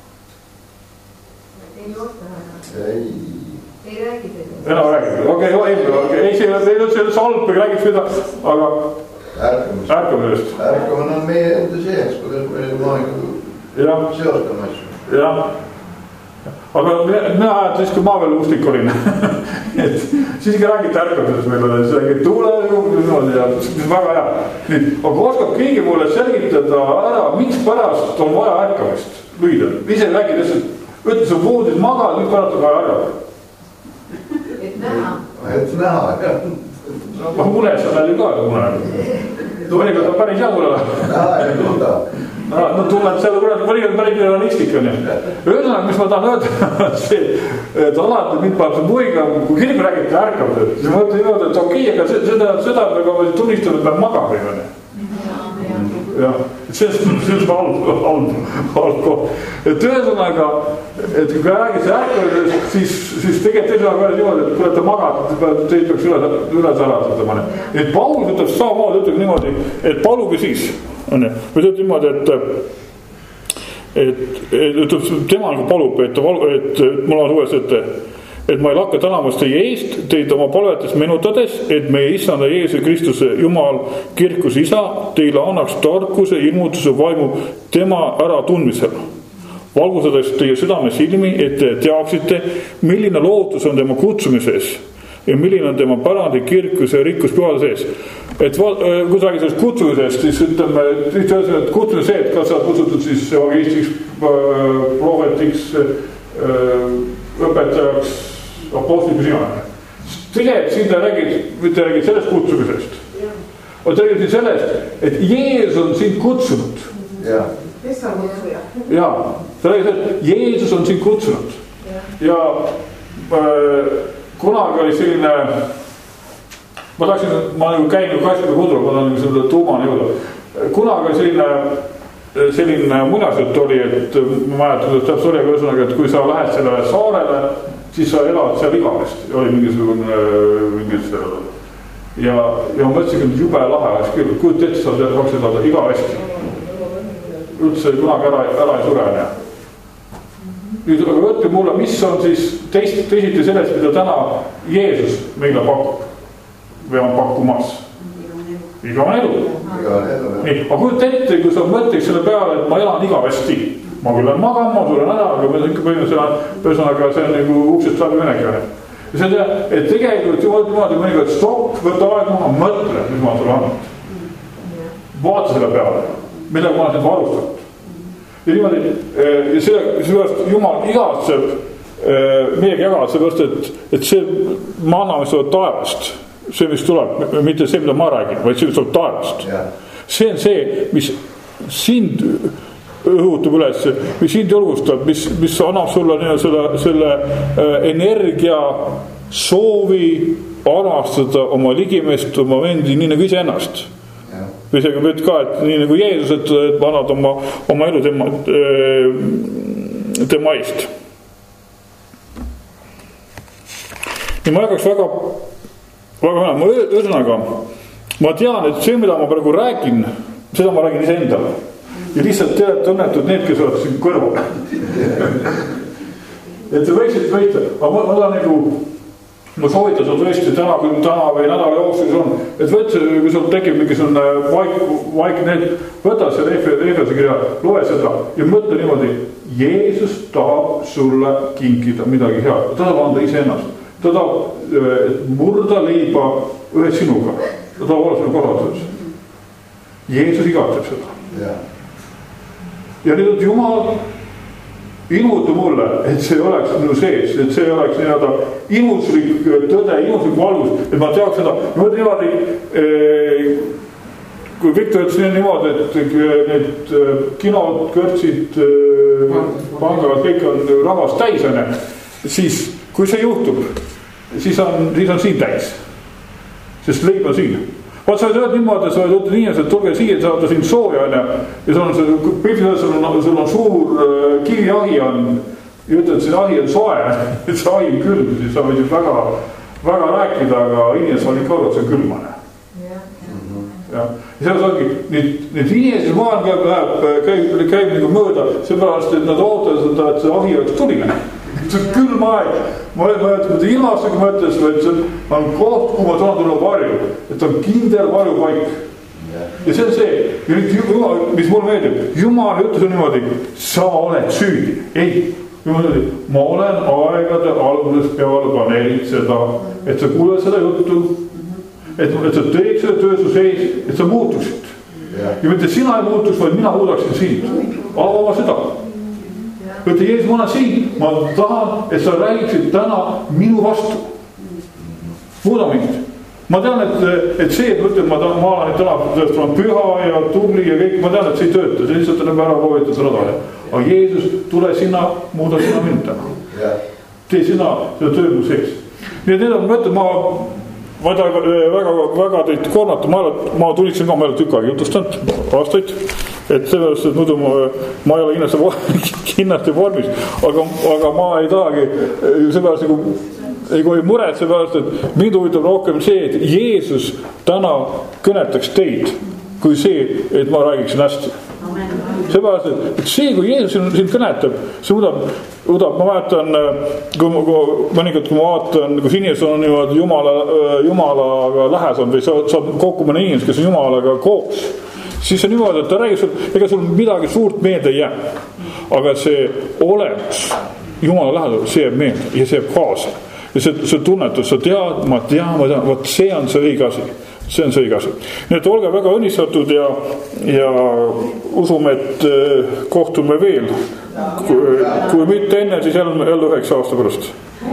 Ei oota. Ei räägi seda. Enam räägid, okei, ei, see on halb, kui räägid seda, aga ärkamisest. Ärkamine on meie enda sees, kuidas meil maailma seostame asju. Jah. Aga mina ajad siis, kui ma veel ustik olin, et siis ikka räägite ärkamisest meil, see räägid tuule ja see on väga hea. Aga oskab keegi mulle selgitada ära, miks pärast on vaja ärkamist lühidalt? Ise räägid, ütle su voodis magad, miks pärast on vaja ärkamist? Et näha, jah. Ma mules on näli ka, mõnikord on päris jah mulle. Näha ei tunda. No tulled seal mõnikord päris realistik on. Ühesõnaga, mis ma tahan öelda, see, et alati mind paneb see muiga, kui keegi räägite ärkamist, siis ma mõtlen niimoodi, et okei, aga seda me tunnistame, et peab magama. jah, see on halb koht. Et ühesõnaga, et kui räägis ärkamisest, siis tegelikult ei saa ka niimoodi, et kui te magad, teid peaks üles ära. Et Paulus ütleb samamoodi, ütleb niimoodi, et paluge siis. Või see ütleb niimoodi, et ütleb tema palub, et mul on uuesti ette, et ma ei lakka tänavast teie eest, teid oma palvetes menutades, et meie Issanda Jeesuse Kristuse Jumal, kirkus Isa, teile annaks tarkuse, ilmutuse, vaimu tema äratundmisel. Valgustades teie südame silmi, et te teaksite, milline lootus on tema kutsumises ja milline on tema pärandi kirkuse ja rikkus pühade sees. Et kui sa räägid sellest kutsumisest, siis ütleme, et kutsumise see, et kas sa oled kutsutud siis evangelistiks, prohvetiks, õpetajaks, apostliks sina. Tegelikult siin ta räägid sellest kutsumisest. Ta räägid siin sellest, et Jeesus on sind kutsunud. Kes on kutsuja? Jaa, ta räägid sellest, et Jeesus on sind kutsunud. Ja kunagi oli selline, ma nagu käin Kasperi kudru, ma tahan selle tuumani jõuda. Kunagi oli selline muinasjutt oli, et ma mäletan, et täpselt oli ühesõnaga, et kui sa lähed sellele saarele, siis sa elad seal igavesti. Oli mingisugune ja ma mõtlesin, et jube lahe oleks küll, kuid ette sa saaks elada igavesti. Üldse kunagi ära ei sure. Nüüd aga võtke mulle, mis on siis teisiti sellest, mida täna Jeesus meile pakub või on pakkumas. Igavene elu. Nii, aga kujut ette, kui sa mõtleks selle peale, et ma elan igavesti. Ma küll olen magama, ma tulen ära, aga ma ikka põhjusõnaga see on nagu uksest läbi venekene. Ja see on, et tegelikult jumal mõnikord stopp, võtta aeg maha, mõtle, mis ma sulle andnud. Vaata selle peale, millega ma olen sind varustanud. Ja niimoodi, ja sellepärast Jumal igatseb meiegi jagada, sellepärast, et see ma anname seda taevast, see, mis tuleb, mitte see, mida ma räägin, vaid see, mis tuleb taevast. See on see, mis sind õhutab üles, mis sind julgustab, mis annab sulle selle energia soovi armastada oma ligimest, oma vendi, nii nagu ise ennast. Või seega võid ka, et nii nagu Jeesus, et annad oma elu tema eest. Ja ma jagaks väga ma ühesõnaga, ma tean, et see, mida ma praegu räägin, seda ma räägin ise endale. Ja lihtsalt te olete õnnetud need, kes olete siin kõrval. Et te võiksite võita, aga ma nagu ma soovitan sul tõesti täna või nädala jooksul on, et võtta, kui sul tekib mingisugune vaik need, võta selle Efese kirja, loe seda ja mõtle niimoodi, Jeesus tahab sulle kinkida midagi head, ta tahab anda ise ennast, ta tahab murda leiba ühe sinuga, ta tahab olla sinu korraldus. Jeesus igatseb seda. Ja nüüd on Jumal ilmutu mulle, et see oleks minu sees, et see oleks nii-öelda imuslik tõde, imuslik valgus, et ma teaks seda, niimoodi, kui Viktor ütles niimoodi, et need kinod, kõrtsid, pangavad, kõik on rahvast täis, siis kui see juhtub, siis on siin täis, sest leib on siin. Vaat sa võid öelda niimoodi, et sa võid öelda inimesed, tulge siia, et saada siin sooja, ja sul on suur kiviahi ja ütled, et see ahi on soe, et see ahi on külm, siis sa võid väga, väga rääkida, aga inimesed on ikka olnud, see on külmane. Ja selles ongi, need inimesed maailm käib nagu mööda, seepärast, et nad ootavad seda, et see ahi oleks tuline. See on külm aeg. Ma mõtlen, ilmasega mõttes, et see on koht, kuhu ma saan tulla varju. Et on kindel varjupaik. Ja see on see, mis mulle meeldib. Jumal ütles niimoodi, sa oled süüdi. Ei, Jumal ütles, ma olen aegade alguses peale planeerinud seda, et sa kuuled seda juttu, et sa teeks seda töösu sees, et sa muutuksid. Ja mitte sina ei muutuks, vaid mina muudaksin sind. Avama seda. Võtta Jeesus, ma olen siin, ma tahan, et sa räägiksid täna minu vastu. Muuda mind. Ma tean, et see, et ma olen täna püha ja tubli ja kõik, ma tean, et see ei tööta, see lihtsalt on ära hoovitud radale. Aga Jeesus, tule sinna, muuda sina mind täna. Tee sina seda töömu sees. Nii et need on mõtted, ma ei taha väga teid kornata, ma tunnitsin ka, ma ei ole tükk aega jutustanud, aastaid. Et sellepärast, et muidu ma ei ole kindlasti vormis, aga ma ei tahagi sellepärast nagu ei kohi muret, sellepärast, et mind huvitab rohkem see, et Jeesus täna kõnetaks teid kui see, et ma räägiksin hästi. Seepärast, et see, kui Jeesus sind kõnetab, see udab, ma mäletan, kui mõnikord, kui ma vaatan, kui inimesed on niimoodi Jumalaga lähes on või saab kokku mõne inimesed, kes on Jumalaga koos, siis on niimoodi, et ta räägib sul, ega sul midagi suurt meelde ei jää. Aga see olemus Jumala lähedal, see jääb meelde ja see jääb kaasa. Ja see tunnetus, sa tead, ma tean, vot see on see õige asi. See on see õige asi. Nii et olge väga õnnistatud ja usume, et kohtume veel. Kui mitte enne, siis jälle 9 aasta pärast.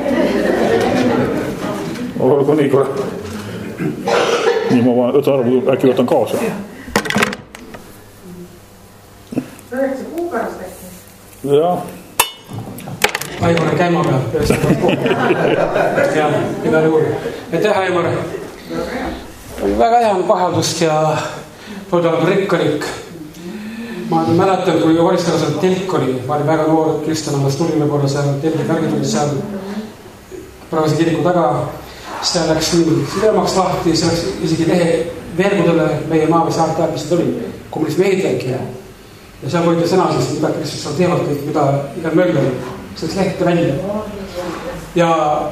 Olgu nii kole. Nii ma võtan arvu, äkki võtan kaasa. 9 kuu pärast äkki? Jah. Aimar käima peal. Ja, igal juhul. Aitäh, Aimar. Väga hea on pahaldust ja toodavad rikkarik. Ma mäletan, kui Oristaras telk oli, ma olin väga noor kristjan, alles tulime korra seal, telki värgid olid seal praeguse kiriku taga. Siis ta läks nii südamaks lahti, see läks isegi veergudele meie maa saarte ajal, mis ta tuli, kommunismi ehitajaki. Ja seal võite sõna siis, mida Kristus seal teevad kõik, mida igal möll oli. See läks lehti välja. Ja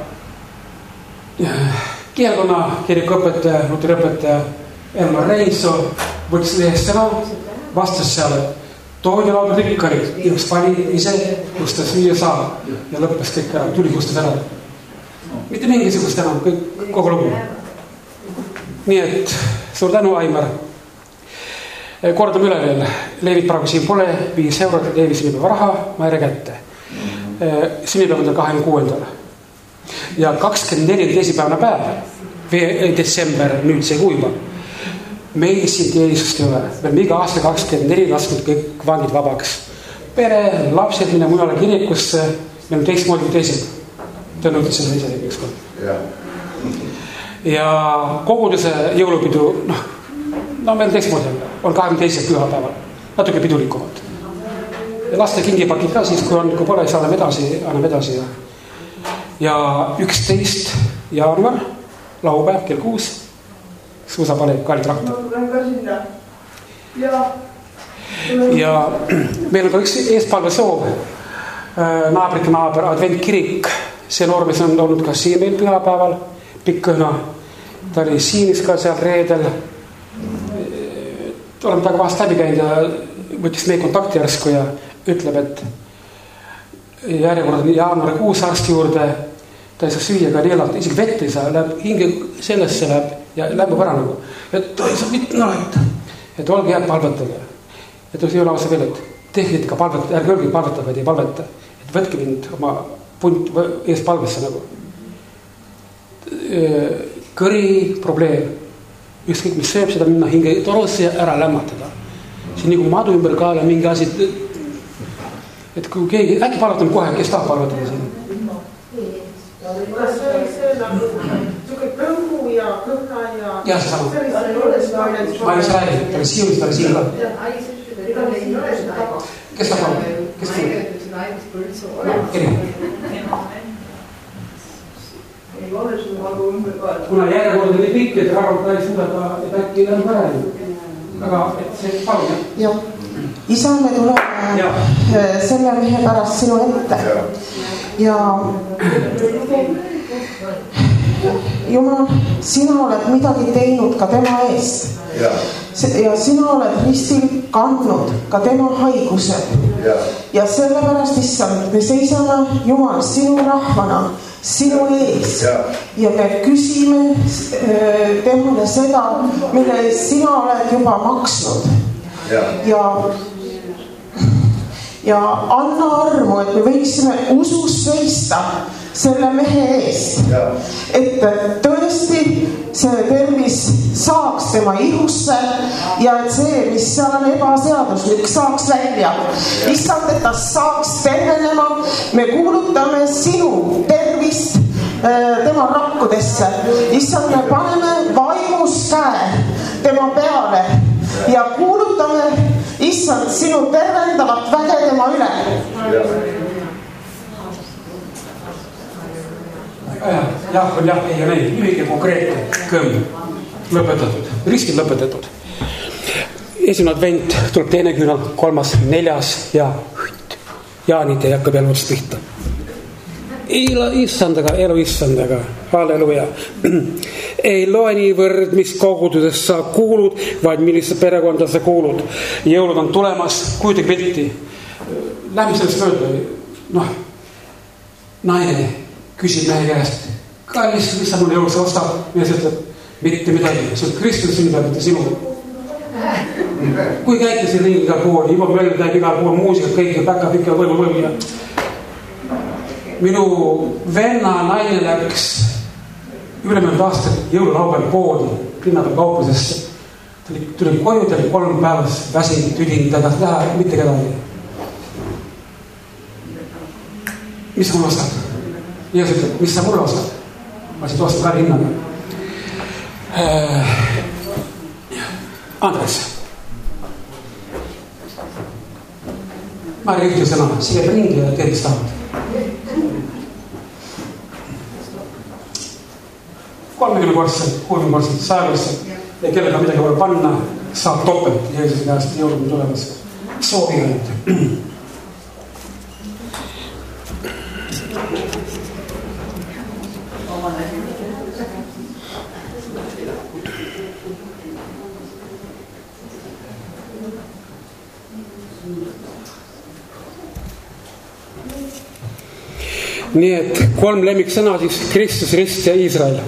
keelkonna kirikuõpetaja, luteriõpetaja Elmar Reinso võttis lehest sõna, vastas seal, et toodi laud rikkarid, inimest pani ise, kus ta süüa saab ja lõppes kõik ära, tuli kustas ära. Mitte mingisugust enam, kogu lugu. Nii et suur tänu, Aimar. Kordame üle veel, Leevit praegu siin pole, 5 eurot, Leevi sünnipäeva raha, ma ei kätte. Sünnipäev on 26. Ja 24 teisipäevane päev, detsember, nüüd see kuu juba. Meil siin teenistust ei ole. Me oleme iga aasta 24 lasknud kõik vangid vabaks. Pere, lapsed minna mujale kirikusse, me oleme teistmoodi kui teised. Tõennud seda ise tegeks kord. Ja koguduse jõulupidu, meil teistmoodi on 22. pühapäeval, natuke pidulikumad. Ja laste kingipakid ka siis, kui pole, siis anname edasi. Ja 11. jaanuar, laupäev, kell 6, suusapalev, kallitraktor. Ja meil on ka üks eespalvesoov, naabrite naaber, adventkirik. See noormees on olnud ka siin meil pühapäeval, pikkõhna. Ta oli siinis ka seal reedel. Oleme taga vahest läbi käinud ja võttis meie kontakti järsku ja ütleb, et järjekord on jaanuari 6 arsti juurde, ta ei saa süüa ka neelalt, isegi vett ei saa, läheb hinge sellesse läheb ja lämbub ära nagu. Et ta ei saa mitte et olge head palvetage. Et see ei ole ausa veel, et tehke ka palvetada, ärge olge palvetada, vaid ei palveta. Et võtke mind oma punt ees palvesse nagu. Kõri probleem. Ükskõik mis sööb seda minna hinge torosse ja ära lämmatada. See nii kui madu ümber kaala mingi asi. Et kui keegi, äkki palvetame kohe, kes tahab palvetada siin? Siuke kõhu ja kõhna ja... Jah, see sama. Ma ei saa räägida, ta oli siin ka. Kes tahab palvetada? Kes tahab? Kuna järjekord oli pikk, et arvata ei suuda, et äkki on parem. Aga see palun. Jah. Isa, me tuleme selle mehe pärast sinu ette. Ja Jumal, sina oled midagi teinud ka tema eest. Ja sina oled ristil kandnud ka tema haigused. Ja sellepärast, issand, me seisame, Jumal, sinu rahvana, sinu ees. Ja me küsime temale seda, mille eest sina oled juba maksnud. Ja anna armu, et me võiksime usus seista selle mehe eest. Et tõesti see tervis saaks tema ihusse ja et see, mis seal on ebaseaduslik, saaks välja. Issand, et ta saaks tervenema. Me kuulutame sinu tervist tema rakkudesse. Issand, me paneme vaimus käe tema peale ja kuulutame, issand, sinu tervendavat väge tema üle. Jah, on jah, ei ja näin, lühike konkreetne kõmm lõpetatud, riskid lõpetatud. esimene advent, tuleb teine küünal, 3., 4. ja jaanid ja hakkab jälle otsast pihta. Elu issandaga, halleluja. Ei loe niivõrd, mis kogudusest sa kuulud, vaid millise perekonda sa kuulud. Jõulud on tulemas, kujutage pilti. Lähme sellest mööda. Naine küsib mehe käest, kallis, mis sa mulle jõuluks ostab? Mees ütleb, mitte midagi, see on Kristus sünnib, mitte sinu. Kui käite siin ringi igal pool, juba meil käib igal pool muusikat, kõik ja päkab ikka võimu ja minu venna naine läks ülemöönud aastat jõululaupäev poodi linnapeal kauplusesse. Tuli koju, tuli 3 päevas väsin, tüdin, ta tahtis teha mitte kedagi. Mis sa mulle ostad? Jeesus ütleb, mis sa mulle ostad? Ma siit ostad ära hinnaga. Andres. Ma ei ühte sõna, siia ringi ja teed, mis tahavad. 30-kordsed, 60-kordsed, 100-kordsed ja kellega midagi võib panna, saab topelt Jeesuse käest jõulud tulemas. Soovi ainult. Nii et 3 lemmiksõna siis Kristus, Rist ja Iisrael.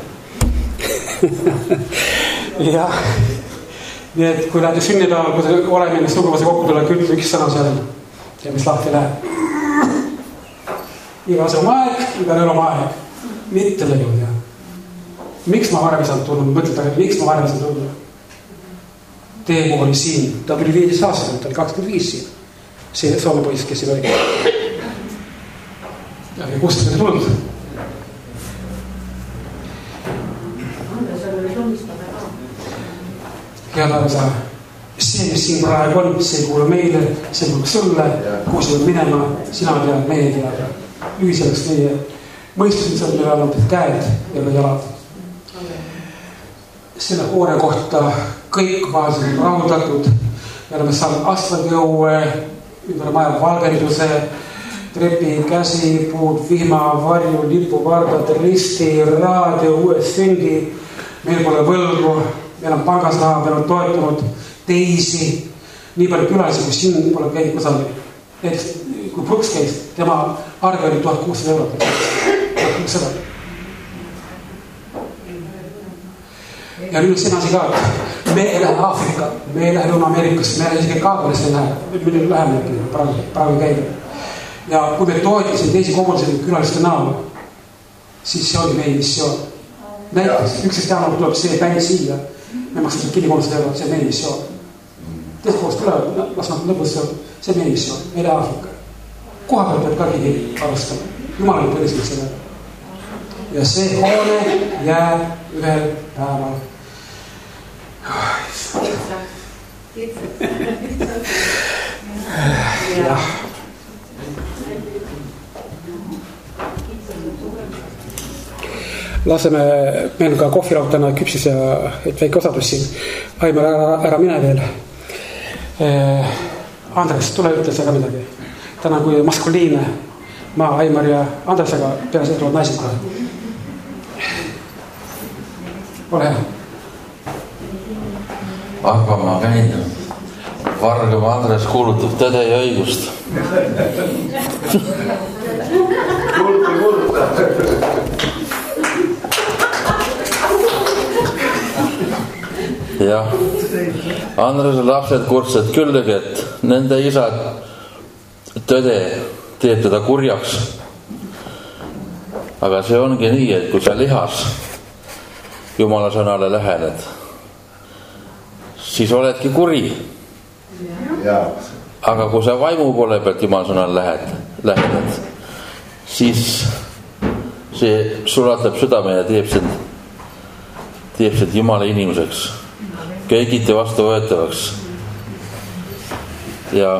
Ja nii et kui lähed sünnipäeval, kui see oleme ennast luguvase kokku tuleb, ütle üks sõna seal ja mis lahti läheb. Iga see oma aeg, iga ööl oma aeg. Mitte lõigud, jah. Miks ma varem ei saanud tulla? Mõtled, aga miks ma varem ei saanud tulla? Teemu oli siin, ta tuli 15 aastat, ta oli 25 siin. See Soome poiss, kes siin oli. Ja kust te tulnud? Head arvesa, see, mis siin praegu on, see ei kuule meile, see kuulub sulle, kuhu sa võid minema, sina tead, meie teada. Ühiseleks meie mõistused on meil olnud käed ja jalad. Selle hoone kohta kõik vahel on rahuldatud. Me oleme saanud asfaldiõue, ümber maja valgenduse, trepi, käsi, puud, vihma, varju, lipu, vardad, risti, raadio, uued sündi. Meil pole võlgu, meil on pangas raha, meil on toetanud teisi. Nii palju külalisi, kui siin pole käinud kusagil. Näiteks, kui Brooks käis, tema arve oli 1600 eurot. 1600. Ja nüüd siin asi ka, et me ei lähe Aafrika, me ei lähe Lõuna-Ameerikasse, me ei lähe isegi Kaagulisse ei lähe. Meil ei lähe midagi, praegu käib. Ja kui me toetasin teisi kogulased külaliste näol, siis see oli meie missioon. Näiteks, 11 jaanuar tuleb see bänd siia, me maksame kinni 300 eurot, see on meie missioon. Teised koos tulevad, las nad lõpus see on meie missioon, meile Aafrika. Koha peal peab ka keegi arvestama, jumal on põlislik selle. Ja see hoone jääb ühel päeval. Jah. Laseme, meil ka kohvilaud täna küpsis ja et väike osadus siin. Aimar, ära mine veel. Andres, tule ütle seda midagi. Täna kui maskuliine, ma, Aimar ja Andresega peale seda tulevad naised kohe. Ole hea. Aga ma käin. Vargam Andres kuulutab tõde ja õigust. Jah, Andrese lapsed kurtsed küllegi, et nende isad tõde teeb teda kurjaks. Aga see ongi nii, et kui sa lihas Jumala sõnale lähened, siis oledki kuri. Aga kui sa vaimu poole pealt Jumala sõnale lähened, siis see sulatab südame ja teeb sind Jumala inimeseks. Kõigiti vastu võetavaks. Ja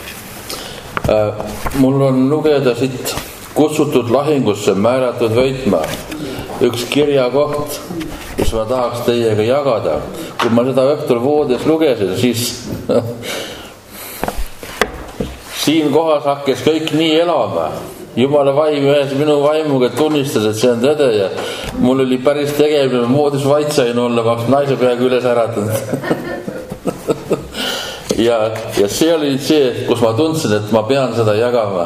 mul on lugeda siit kutsutud lahingusse määratud võitma üks kirjakoht, kus ma tahaks teiega jagada. kui ma seda õhtul voodis lugesin, siis siin kohas hakkas kõik nii elama. Jumala vaim ühes minu vaimuga tunnistas, et see on tõde ja mul oli päris tegemine, voodis vait sain olla, ma naise peaga üles äratanud. ja see oli see, kus ma tundsin, et ma pean seda jagama.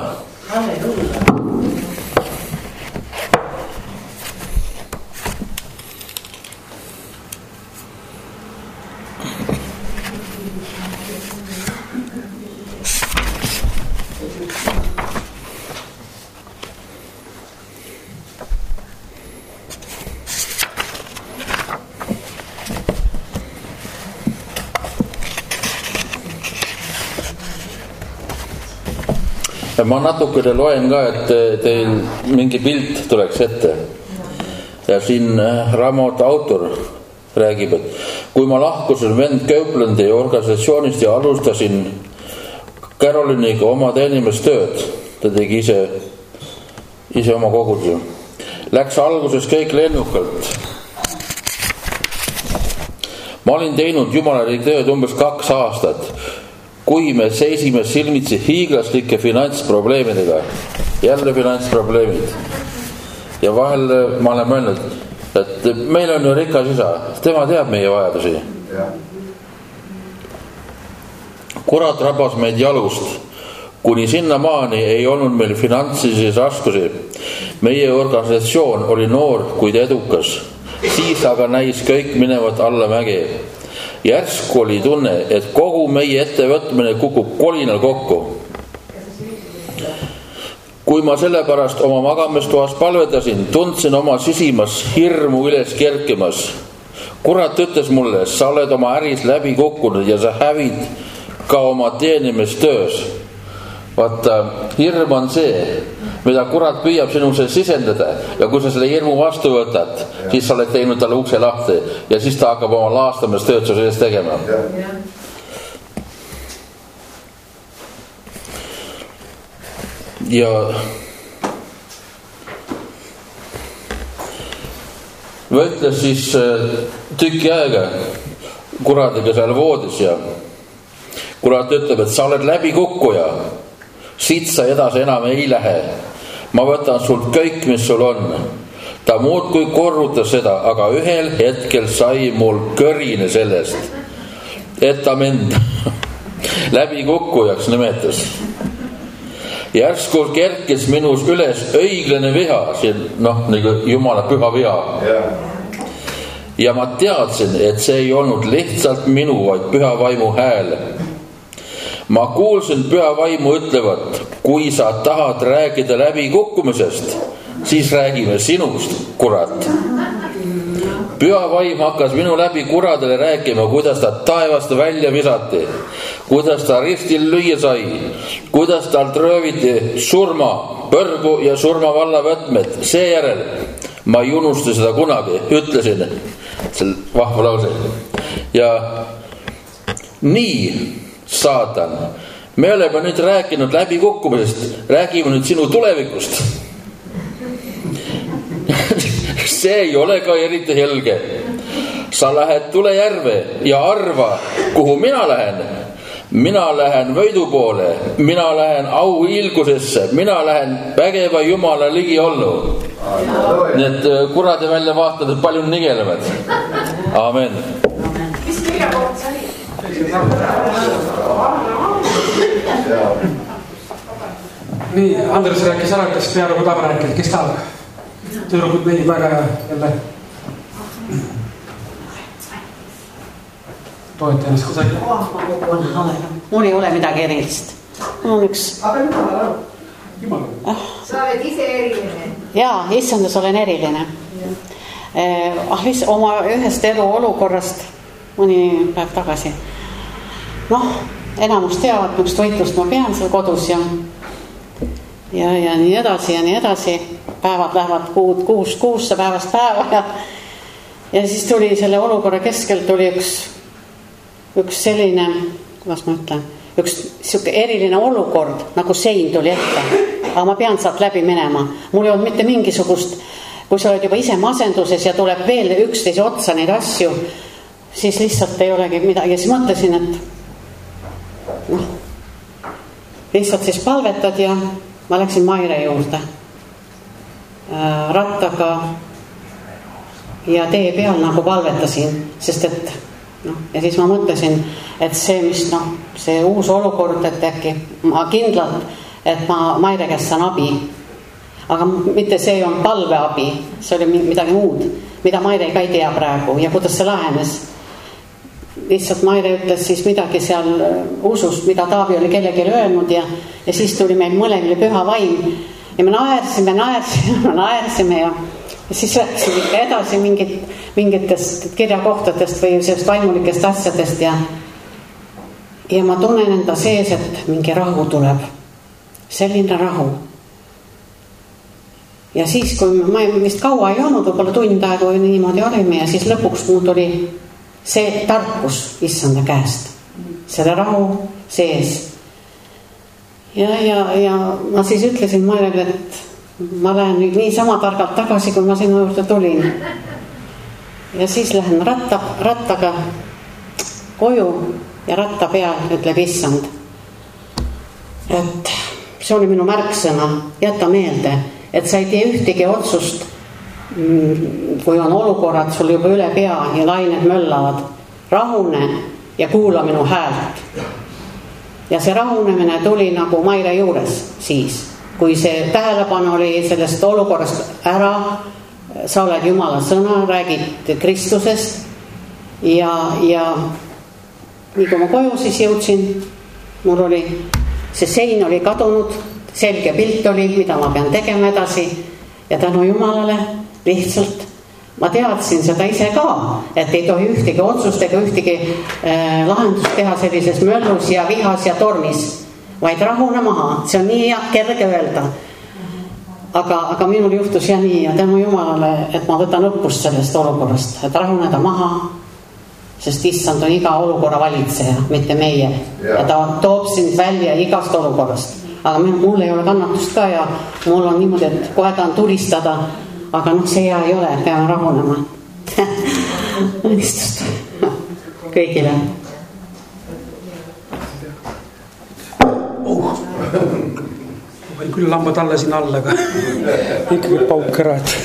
Ma natukene loen ka, et teil mingi pilt tuleks ette. Ja siin raamatu autor räägib, et kui ma lahkusin vend Kööplandi organisatsioonist ja alustasin Caroliniga oma teenimistööd, ta tegi ise oma kogusi. Läks alguses kõik lennukalt. Ma olin teinud Jumalari tööd umbes 2 aastat. Kui me seisime silmitsi hiiglaslike finantsprobleemidega, jälle finantsprobleemid. Ja vahel ma olen mõelnud, et meil on ju rikas isa, tema teab meie vajadusi. Kurat rabas meid jalust, kuni sinnamaani ei olnud meil finantsilisi raskusi. Meie organisatsioon oli noor, kuid edukas. Siis aga näis kõik minevat alla mäge. Järsku oli tunne, et kogu meie ettevõtmine kukub kolinal kokku. Kui ma sellepärast oma magamistoas palvetasin, tundsin oma sisimas hirmu üles kerkimas. Kurat ütles mulle, sa oled oma äris läbi kukkunud ja sa hävid ka oma teenimistöös. Vaata, hirm on see, mida kurat püüab sinusse sisendada ja kui sa selle hirmu vastu võtad, siis sa oled teinud talle ukse lahti ja siis ta hakkab oma laastamistööd su sees tegema. Ja võtles siis tüki aega kuradiga seal voodis ja kurat ütleb, et sa oled läbikukkuja. Siit sa edasi enam ei lähe. Ma võtan sult kõik, mis sul on. Ta muudkui korrutas seda, aga ühel hetkel sai mul kõrine sellest, et ta mind läbikukkujaks nimetas. Järsku kerkis minus üles õiglane viha, nagu Jumala püha viha. Ja ma teadsin, et see ei olnud lihtsalt minu, vaid püha vaimu hääl. Ma kuulsin püha vaimu ütlevat, kui sa tahad rääkida läbi kukkumisest, siis räägime sinust, kurat. Püha vaim hakkas minu läbi kuradele rääkima, kuidas ta taevast välja visati, kuidas ta ristil lüüa sai, kuidas talt rööviti surma, põrgu ja surmavalla võtmed. Seejärel ma ei unusta seda kunagi, ütlesin, see vahva lause. Ja nii, saatan, me oleme nüüd rääkinud läbi kukkumisest, räägime nüüd sinu tulevikust. See ei ole ka eriti helge. Sa lähed Tulejärve ja arva, kuhu mina lähen. Mina lähen võidu poole, mina lähen auhiilgusesse, mina lähen vägeva Jumala ligi ollu. Nii et kurade välja vaatavad, palju nigelevad. Amen. Mis mille poolt sa olid? Nii, Andres rääkis ära, kes peale kui tahab rääkida, kes tahab? Tüdrukud meid väga jälle toeta ennast kusagil. Mul ei ole midagi erilist. Mul on üks... Sa oled ise eriline. Jaa, issandas olen eriline. Oma ühest elu olukorrast mõni päev tagasi. Enamus teavad, üks võitlust ma pean seal kodus ja nii edasi. Päevad lähevad kuusse päevast päeva ja siis tuli selle olukorra keskel tuli üks selline, kuidas ma ütlen, üks siuke eriline olukord, nagu sein tuli ette, aga ma pean sealt läbi minema. Mul ei olnud mitte mingisugust, kui sa oled juba ise masenduses ja tuleb veel 11 otsa neid asju, siis lihtsalt ei olegi midagi ja siis mõtlesin, et noh, lihtsalt siis palvetad ja ma läksin Maire juurde rattaga ja tee peal nagu palvetasin, sest et noh, ja siis ma mõtlesin, et see, mis noh, see uus olukord, et äkki ma kindlalt, et ma Maire käest saan abi, aga mitte see on palveabi, see oli midagi muud, mida Maire ka ei tea praegu ja kuidas see lahenes. Lihtsalt Maire ütles siis midagi seal usust, mida Taavi oli kellelegi öelnud ja siis tuli meil mõlemile püha vaim ja me naersime ja siis rääkisime ikka edasi mingitest kirjakohtadest või sellest vaimulikest asjadest ja ma tunnen enda sees, et mingi rahu tuleb, selline rahu. Ja siis, kui ma vist kaua ei olnud, võib-olla tund aega või niimoodi olime ja siis lõpuks mul tuli see tarkus issanda käest, selle rahu sees. Ja ma siis ütlesin Mairele, et ma lähen nüüd nii sama targalt tagasi, kui ma sinu juurde tulin. Ja siis lähen rattaga koju ja ratta peal ütleb issand, et see oli minu märksõna, jäta meelde, et sa ei tee ühtegi otsust, kui on olukorrad sul juba üle pea ja lained möllavad, rahune ja kuula minu häält. Ja see rahunemine tuli nagu Maire juures siis, kui see tähelepanu oli sellest olukorrast ära, sa oled Jumala sõna, räägid Kristusest ja nii kui ma koju siis jõudsin, mul oli, see sein oli kadunud, selge pilt oli, mida ma pean tegema edasi ja tänu Jumalale lihtsalt ma teadsin seda ise ka, et ei tohi ühtegi otsust ega ühtegi lahendust teha sellises möllus ja vihas ja tormis, vaid rahune maha, see on nii kerge öelda. Aga minul juhtus ja nii ja tänu Jumalale, et ma võtan õppust sellest olukorrast, et rahuneda maha, sest issand on iga olukorra valitseja, mitte meie. Ja ta toob sind välja igast olukorrast. Aga mul ei ole kannatust ka ja mul on niimoodi, et kohe tahan tulistada, aga noh, see hea ei ole, peame rahunema. Õnnistust kõigile. Ma võin küll lambad alla siin alla, aga ikkagi pauk ära, et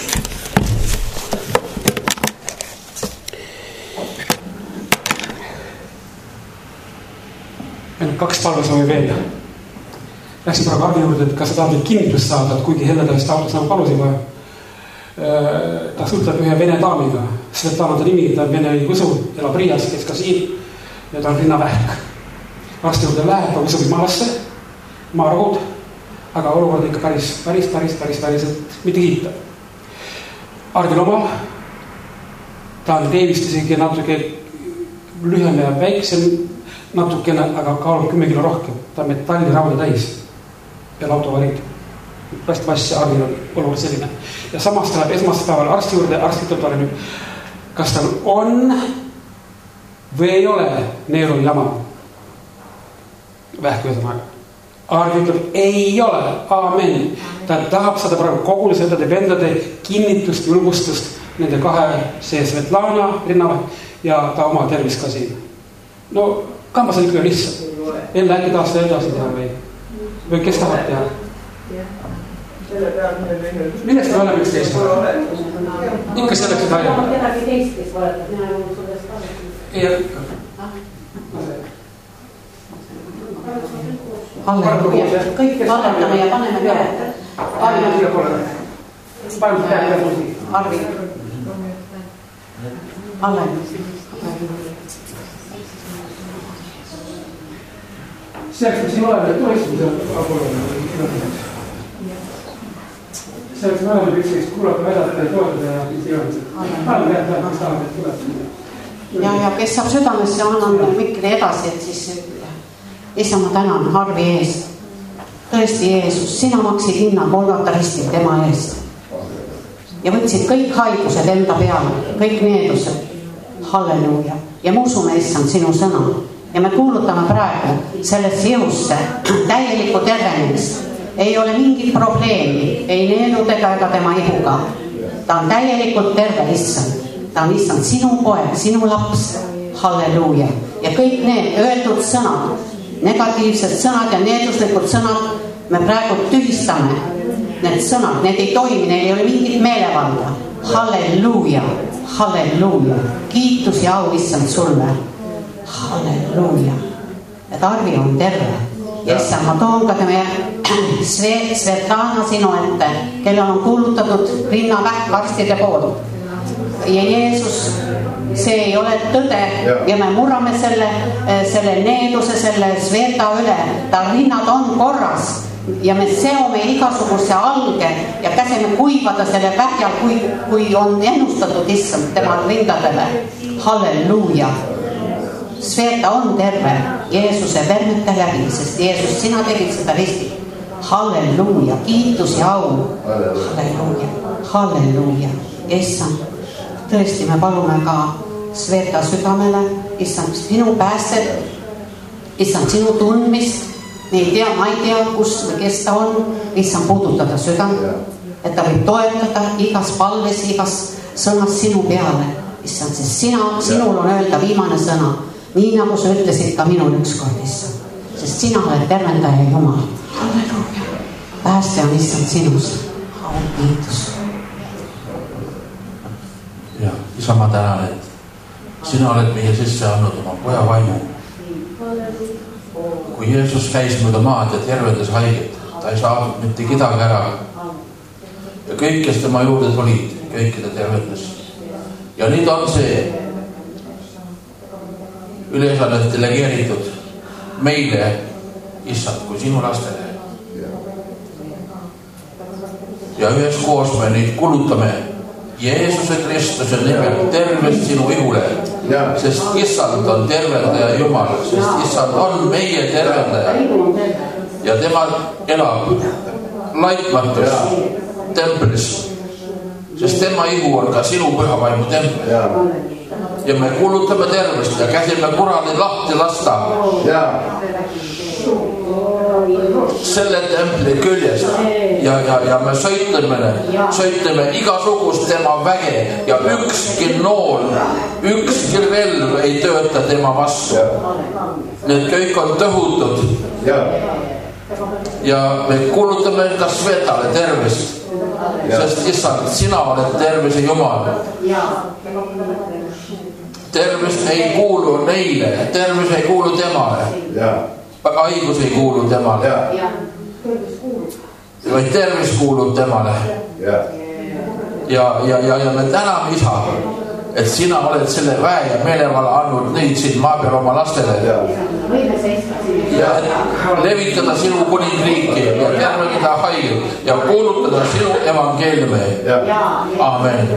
meil on 2 palvesoovi veel. Läksin praegu Arvi juurde, et kas sa tahad kinnitust saada, et kuigi helledast autos nagu palusin vaja. Ta suhtleb ühe vene daamiga, Svetlana ta nimi, ta on vene õigusu, elab Riias, kes ka siin ja ta on rinnavähk. Arsti juurde läheb, ta usub maalasse, maarahud, aga olukord ikka päris, et mitte kiita. Arvil omal, ta on teevist isegi natuke lühem ja väiksem, natukene, aga kaalub 10 kilo rohkem, ta on metalli rauda täis peale autovariid. Plastmassi Arvil on olukord selline. Ja samas ta läheb esmaspäeval arsti juurde, arst ütleb talle nüüd, kas tal on või ei ole neeruli jama. Vähk ühesõnaga. Arvi ütleb, ei ole, aamen. Ta tahab saada praegu kogule sõdade vendade kinnitust, julgustust nende 2 see Svetlana rinnavähk ja ta oma tervis ka siin. No kambas on ikka lihtsalt. Enne äkki tahab seda edasi teha või kes tahab teha? Millest me oleme üks teist? Ikka selleks, et aidata. Kedagi teist, kes valetab, mina olen sellest asetud. Ei jätka. Halleluja. Kõik valetame ja paneme käed. Arvi. Halleluja. Selleks me siin oleme, et tohistumise selleks me oleme üksteist kuulata, vedata ja toetada ja ja kes saab südamesse, annan mikri edasi, et siis isa, ma tänan Harvi eest. Tõesti, Jeesus, sina maksid hinna Golgata ristil tema eest ja võtsid kõik haigused enda peale, kõik needused. Halleluja. Ja me usume, issand, sinu sõna ja me kuulutame praegu sellest jõusse täielikku tervenemist. Ei ole mingit probleemi, ei neeludega ega tema ihuga. Ta on täielikult terve, issand. Ta on issand sinu poeg, sinu laps halleluuja. Ja kõik need öeldud sõnad, negatiivsed sõnad ja needuslikud sõnad, me praegu tühistame need sõnad, need ei toimi, neil ei ole mingit meelevalda. Halleluuja, halleluuja, kiitus ja au issand sulle. Halleluuja. Ja Tarvi on terve. Ja issand, ma toon ka meie Svetlana sinu ette, kellel on kuulutatud rinnavähk arstide poolt. Ja Jeesus, see ei ole tõde ja me murrame selle needuse, selle Sveta üle. Ta rinnad on korras ja me seome igasuguse alge ja käseme kuivada selle vähjal, kui on ennustatud issand tema rindadele. Halleluuja. Sveta on terve Jeesuse vermete läbi, sest Jeesus, sina tegid seda risti. Halleluuja, kiitus ja au. Halleluuja, halleluuja. Issand, tõesti me palume ka Sveta südamele, issand, sinu päästet, issand, sinu tundmist. Me ei tea, ma ei tea, kus või kes ta on, issand, puudutada südam, et ta võib toetada igas palves, igas sõnas sinu peale. Issand, sest sinul on öelda viimane sõna. Nii nagu sa ütlesid ka minul ükskord, issand. Sest sina oled tervendaja Jumal. Halleluuja. Pääste on issand sinust. Au, kiitus. Ja, isa, ma tänan, et sina oled meie sisse andnud oma poja vaimu. Kui Jeesus käis mööda maad ja tervendas haiget, ta ei saanud mitte kedagi ära. Ja kõik, kes tema juurde tulid, kõik ta tervendas. Ja nüüd on see ülesannet delegeeritud meile, issand, kui sinu lastele. Ja üheskoos me nüüd kulutame Jeesuse Kristuse nimel tervest sinu ihule, sest issand on tervendaja Jumal, sest issand on meie tervendaja ja tema elab laitmatus templis, sest tema ihu on ka sinu pühavaimu tempel. Ja me kuulutame tervest ja käsime kuradi lahti lasta selle templi küljest ja me sõitleme igasugust tema väge ja ükski nool, ükski relv ei tööta tema vastu. Need kõik on tõhutud ja me kuulutame ka Svetale tervest, sest issand, sina oled tervise Jumal. Tervist ei kuulu neile, tervis ei kuulu temale, haigus ei kuulu temale, vaid tervis kuulub temale. Ja me täname isa, et sina oled selle väe ja meelevalla andnud neid siin maa peal oma lastele ja levitada sinu kuningriiki ja tervendada haiget ja kuulutada sinu evangeeliumi. Amen.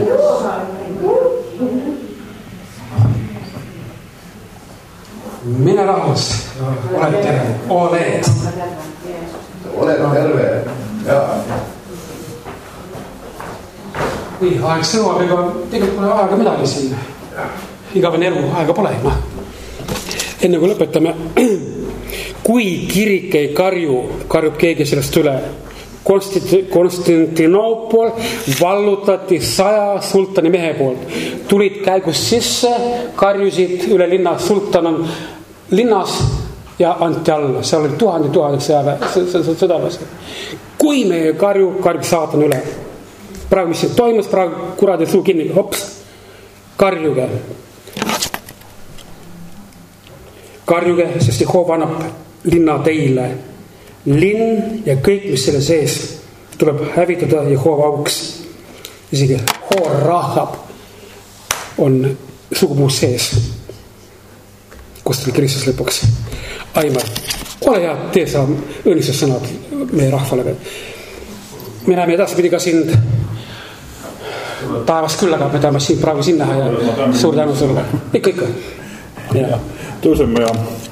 Mine rahus, oled terve, oled. Oled terve, jaa. Nii, aeg sõuab, ega tegelikult pole aega midagi siin. Igavene elu, aega pole. Enne kui lõpetame, kui kirik ei karjub keegi sellest üle. Konstantinoopol vallutati 100 sultani mehe poolt. Tulid käigus sisse, karjusid üle linna, sultan on linnas ja anti alla. Seal oli tuhanded sõdalas. Kui me karjub saatan üle. Praegu mis siin toimus, praegu kuradi suu kinni, hops, karjuge. Karjuge, sest Jehova annab linna teile. Linn ja kõik, mis selle sees, tuleb hävitada Jehova auks. Isegi Rahab on sugupuus sees. Kus tuli Kristus lõpuks. Aimar, ole hea, tee sa õnnistussõnad meie rahvale. Me näeme edaspidi ka sind taevas küll, aga me tahame siin praegu siin näha ja suur tänu sulle. Ikka. Ja. Tõuseme ja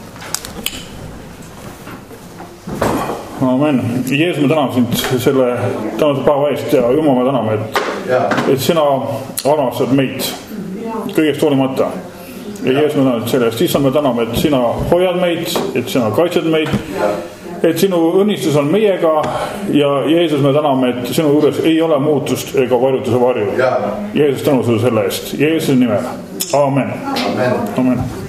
amen. Jeesus, me täname sind selle tänase päeva eest ja Jumal, me täname, et sina armastad meid kõigest hoolimata. Ja Jeesus, me täname selle eest. Issand, me täname, et sina hoiad meid, et sina kaitsed meid, et sinu õnnistus on meiega ja Jeesus, me täname, et sinu juures ei ole muutust ega varjutuse varju. Jeesus, tänu sulle selle eest. Jeesuse nimel. Amen. Amen.